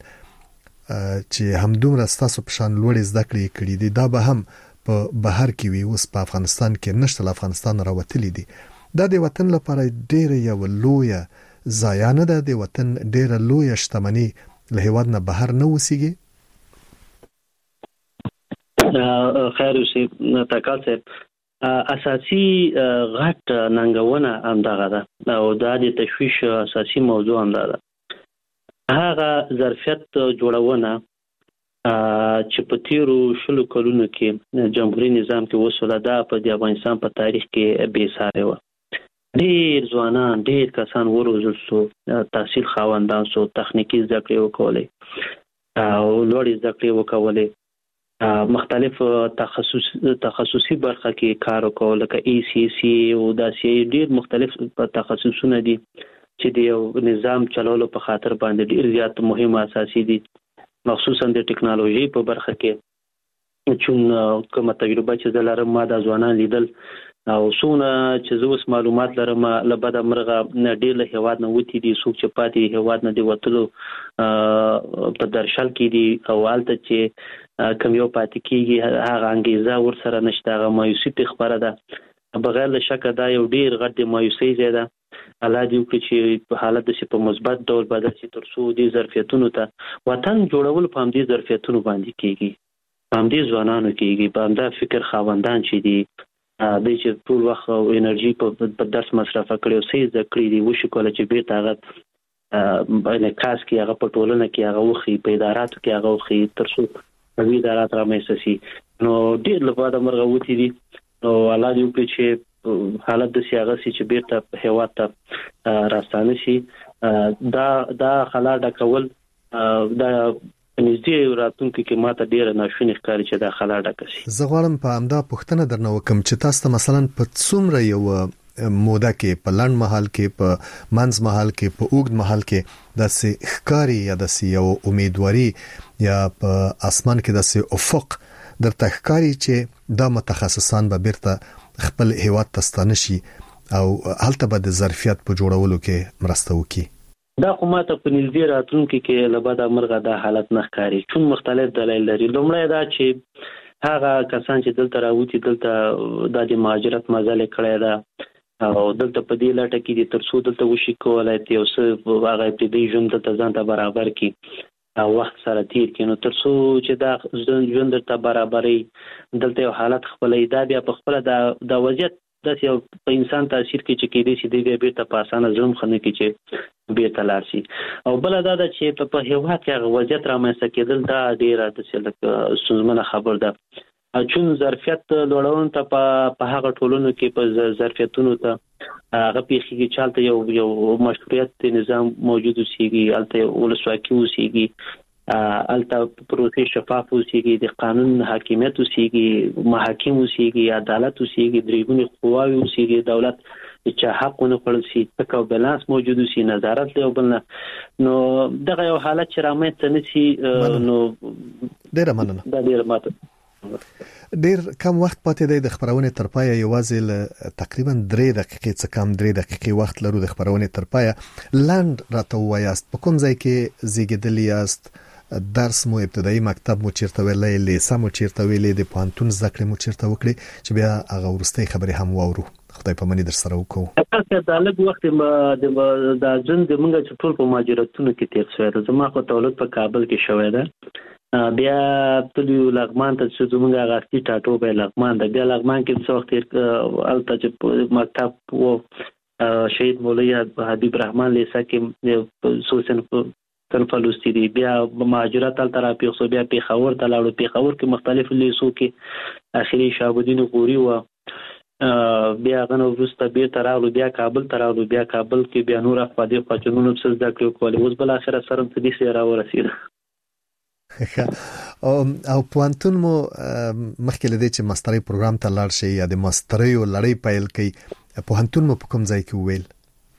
چې همدومره تاسو په شان لوړ زده کړې کړې دي دا به هم په بهر کې وي اوس په افغانستان کې نشته افغانستان راوتلي دي دا د وطن لپاره ډېر یو لوی ضایع نه ده د وطن ډېر لوی شتمنۍ له هیواد نه بهر نه وسیږي خیر اوسې تکال صاحب اساسي غټ ننګونه هم دغه ده او دا د تشویش اساسي موضوع هم ده هغه ظرفیت جوړونه چې په تیرو شلو کلونو کې جمهوریت نظام کې وسوله ده په د افغانستان په تاریخ کې بې ساري و ډېر ځوانان ډېر کسان وروزل شو تحصیل خاوندان شو تخنیکی زده کړې وکولې او لوړې زده کړې وکولې مختلف تخصص تخصصي برخه کې کار وکول لکه ای سی سی او داسې ډېر مختلف تخصصونه دي چې د یو نظام چلولو په خاطر باندې ډېر زیات مهم اساسي دي مخصوصا د ټکنالوژي په برخه کې چون کومه تجربه چې دلاره ما د ځوانان لیدل او څونه چې زوس معلومات لرم لبد مرغه ډېر له هواد نه وتی دي څوک چې پاتې هواد نه دی وتلو په درشل کې دي او حالت چې کم یو پاتې کیږي هغه انګیزه ور سره نشته هغه مایوسی په خبره ده بغیر له شک دا یو ډیر غټ مایوسی زیاده الله دې وکړي چې په حالت د په مثبت ډول بدل شي تر څو دې ظرفیتونو ته وطن جوړول په همدې ظرفیتونو باندې کیږي په همدې ځوانانو کیږي په همدا فکر خاوندان چې دي د چې ټول وخت او انرژي په درس مصرف کړي او سې ذکرې دي وشي کوله چې بیرته هغه باندې کاس کې هغه په ټولنه کې هغه وخی په اداراتو کې هغه وخی تر څو په ادارات رامنځته شي نو ډېر لپاره مرغه وتی دي نو الله دې وکړي چې حالت د سیاغه سي چې بیرته هوا ته راستانه شي دا دا خلا ډکول دا نږدې راتونکو کې ماته ډېر ناشونی ښکاري چې دا خلا ډک شي زه غواړم په همدا پوښتنه درنه وکم چې تاسو ته مثلا په څومره یو موده کې په لنډ مهال کې په منځ مهال کې په اوږد مهال کې د سي ښکاری یا د سي یو امیدواري یا په اسمان کې د سي افق در تخکاری چې دا متخصصان به بیرته خپل هیواد ته ستانه شي او هلته به د ظرفیت په جوړولو کې مرسته وکړي دا خو ماته په نږدې راتلونکي کې له بده مرغه دا حالت نه ښکاري، چون مختلف دلایل لري. لومړی دا چې هغه کسان چې دلته راوتی دلته د مهاجرت مزل کړی دا او دلته په دې لټه کې دي تر څو دلته وشي کولای ته یو څه هغه ابتدایي ژوند ته ځان ته برابر کړي او وخت سره تیر کړي، نو تر څو چې دا ژوند ته برابرې دلته یو حالت خپلې دا بیا په خپل د وضعیت داسې یو په انسان تاثیر کوي چې کېدای شي دی بیا بیرته په اسانه ظلم خنه کوي چې بیرته لاړ شي. او بله دا ده چې په هېواد کې هغه وضعیت رامنځته کېدل دا ډېره داسې لکه ستونزمنه خبر ده، چون ظرفیت لوړون ته په هغه ټولنو کې په ظرفیتونو ته هغه پیښیږي چې هلته یو یو مشروعیت نظام موجود اوسېږي، هلته یو ولسواکي اوسېږي، هلته پروسې شفاف اوسېږي، د قانون حاکمیت اوسېږي، محاکم اوسېږي، عدالت اوسېږي، درېګونې قواوې اوسېږي، دولت چې حق ونه خوړل شي، تک او بیلانس موجود اوسي، نظارت له بل نه. نو دغه یو حالت چې رامنځته نشي نو ډېره مننه. دا ډېره ماته ډېر کم وخت پاتې دی د خبرونې تر پایه، یوازې له تقریبا درې دقیقې څخه کم درې دقیقې وخت لرو د خبرونې تر پایه. لاند راته وایاست په کوم ځای کې زیږیدلی یاست؟ درس مو ابتدایي مکتب مو چیرته ویلې، لیسه مو چیرته ویلې، د پوهنتون زده کړې مو چیرته وکړې چې بیا هغه وروستۍ خبرې هم واورو؟ خدای په منی در سره وکړو. تاسو د لږ وخت د د ژوند د موږ چې ټول په مهاجرتونو کې تیر شوی ده. زما خو تولد په کابل کې شوی ده، بیا تلو لغمان ته چې زموږ غاستي ټاټو به لغمان ده، بیا لغمان کې څو وخت الته چې مکتب وو شهید مولوی حبیب رحمان لیسه کې سوسن کنفلوستی دی، بیا مهاجرت تل تر پیښو بیا پیښور ته لاړو، پیښور کې مختلف لیسو کې اخري شهابالدین غوري و، بیا غنو وروسته بیرته راغلو، بیا کابل ته راغلو، بیا کابل کې بیا نور افادي قاچونو څه زده کړو کولې، اوس بل اخر سره په دې سره ورسید. او پوهنتون مو مخکې لدې چې ماسترۍ پروګرام ته لاړ شي یا د ماسترۍ لړۍ پیل کړي، پوهنتون مو په کوم ځای کې ویل؟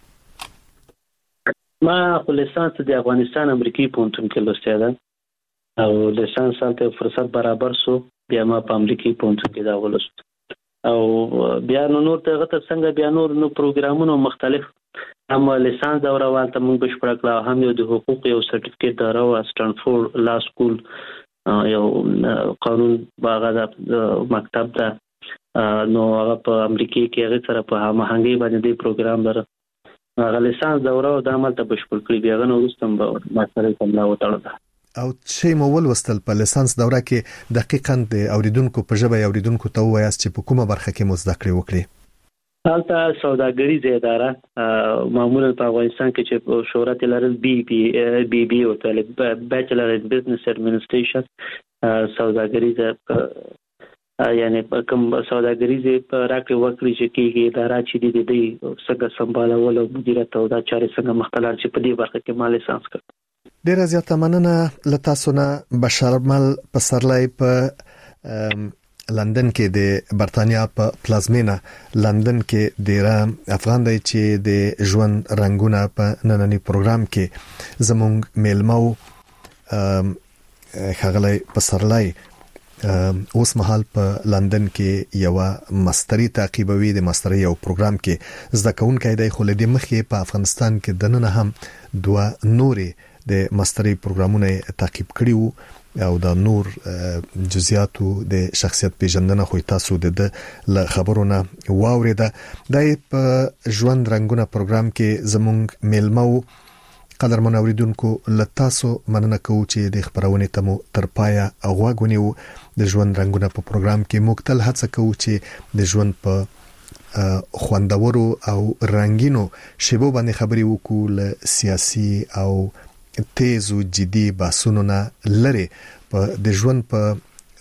ما خو لیسانس د افغانستان امریکایي پوهنتون کې لوستی ده او لیسانس هلته فرصت برابر سو، بیا ما په امریکایي پوهنتون کې دا ولوست او بیا نو نور ته غته څنګه بیا نور نو پروګرامونو مختلف هم لیسانس دوره والته موږ بشپړ کړو، هم یو د حقوق یو سرټیفیکیټ دوره او سټانفورد لا سکول یو قانون باغه د مکتب ده، نو هغه په امریکا کې هغه سره په هماهنګي باندې د پروګرام لري هغه لیسانس دوره او د عمل ته بشپړ کړی، بیا غنو وروستم به ماسترۍ کوم لا وتاړه. او چې مو ولوستل په لیسانس دوره کې دقیقاً د اوریدونکو په ژبه اوریدونکو ته وایاست چې په کومه برخه کې مو زده کړې وکړي؟ هلته سوداګریزه اداره معمولا په افغانستان کې چې شهرت لري بي بي بي بي او بیچلر ان بزنس ایڈمنسټریشن، سوداګریزه یعنی کوم سوداګریزه په راکړې ورکړې چې کېږي اداره چې د دې څنګه سمبالول او مدیریت او دا چارې څنګه مختلف چې په دې برخه کې ما لیسانس کړ. ډېره زیاته مننه له تاسو نه. بشرمل پسرلی په لندن کې د برتانیا په پلازمینه لندن کې ډېر افغان دی چې د ژوند رنگونه په نننی پروګرام کې زموږ میلمو ښاغلی پسرلی اوس مهال په لندن کې یو ماستری تعقیبوي، د ماستری یو پروګرام کې زده کوونکی دی، خو لدې مخکې په افغانستان کې د نن هم دوه نورې د ماستری پروګرامونه تعقیب کړي وو او د نور جزئیاتو د شخصیت پیژندنه خو تاسو د ل خبرونه واوریده. د په ژوند رنگونه پروګرام کې زموږ میلمو قدرمن اوریدونکو لتاسو مننه کوو چې د خبرونه تمو تر پایه غوږونیو. د ژوند رنگونه په پروګرام کې مختل هڅه کوو چې د ژوند په خوندورو او رنگینو شیبو باندې خبرې وکړو، له سیاسي او تیز او جدي بحثونو نه لري په د ژوند په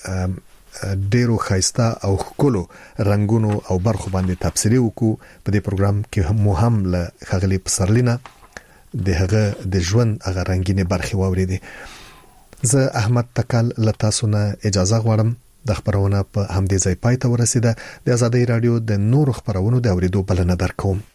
ډیرو خایسته او ښکلو رنگونو او برخو باندې تبصرې وکړو. په دې پروګرام کې مو هم له خغلی پسرلینا د هغه د ژوند هغه رنگینه برخې واوریدې. زه احمد تکل لتاسو نه اجازه غواړم. د خبرونه په همدې ځای پای ته ورسیده. د آزادۍ رادیو د نورو خبرونو د اوریدو بلنه درکوم.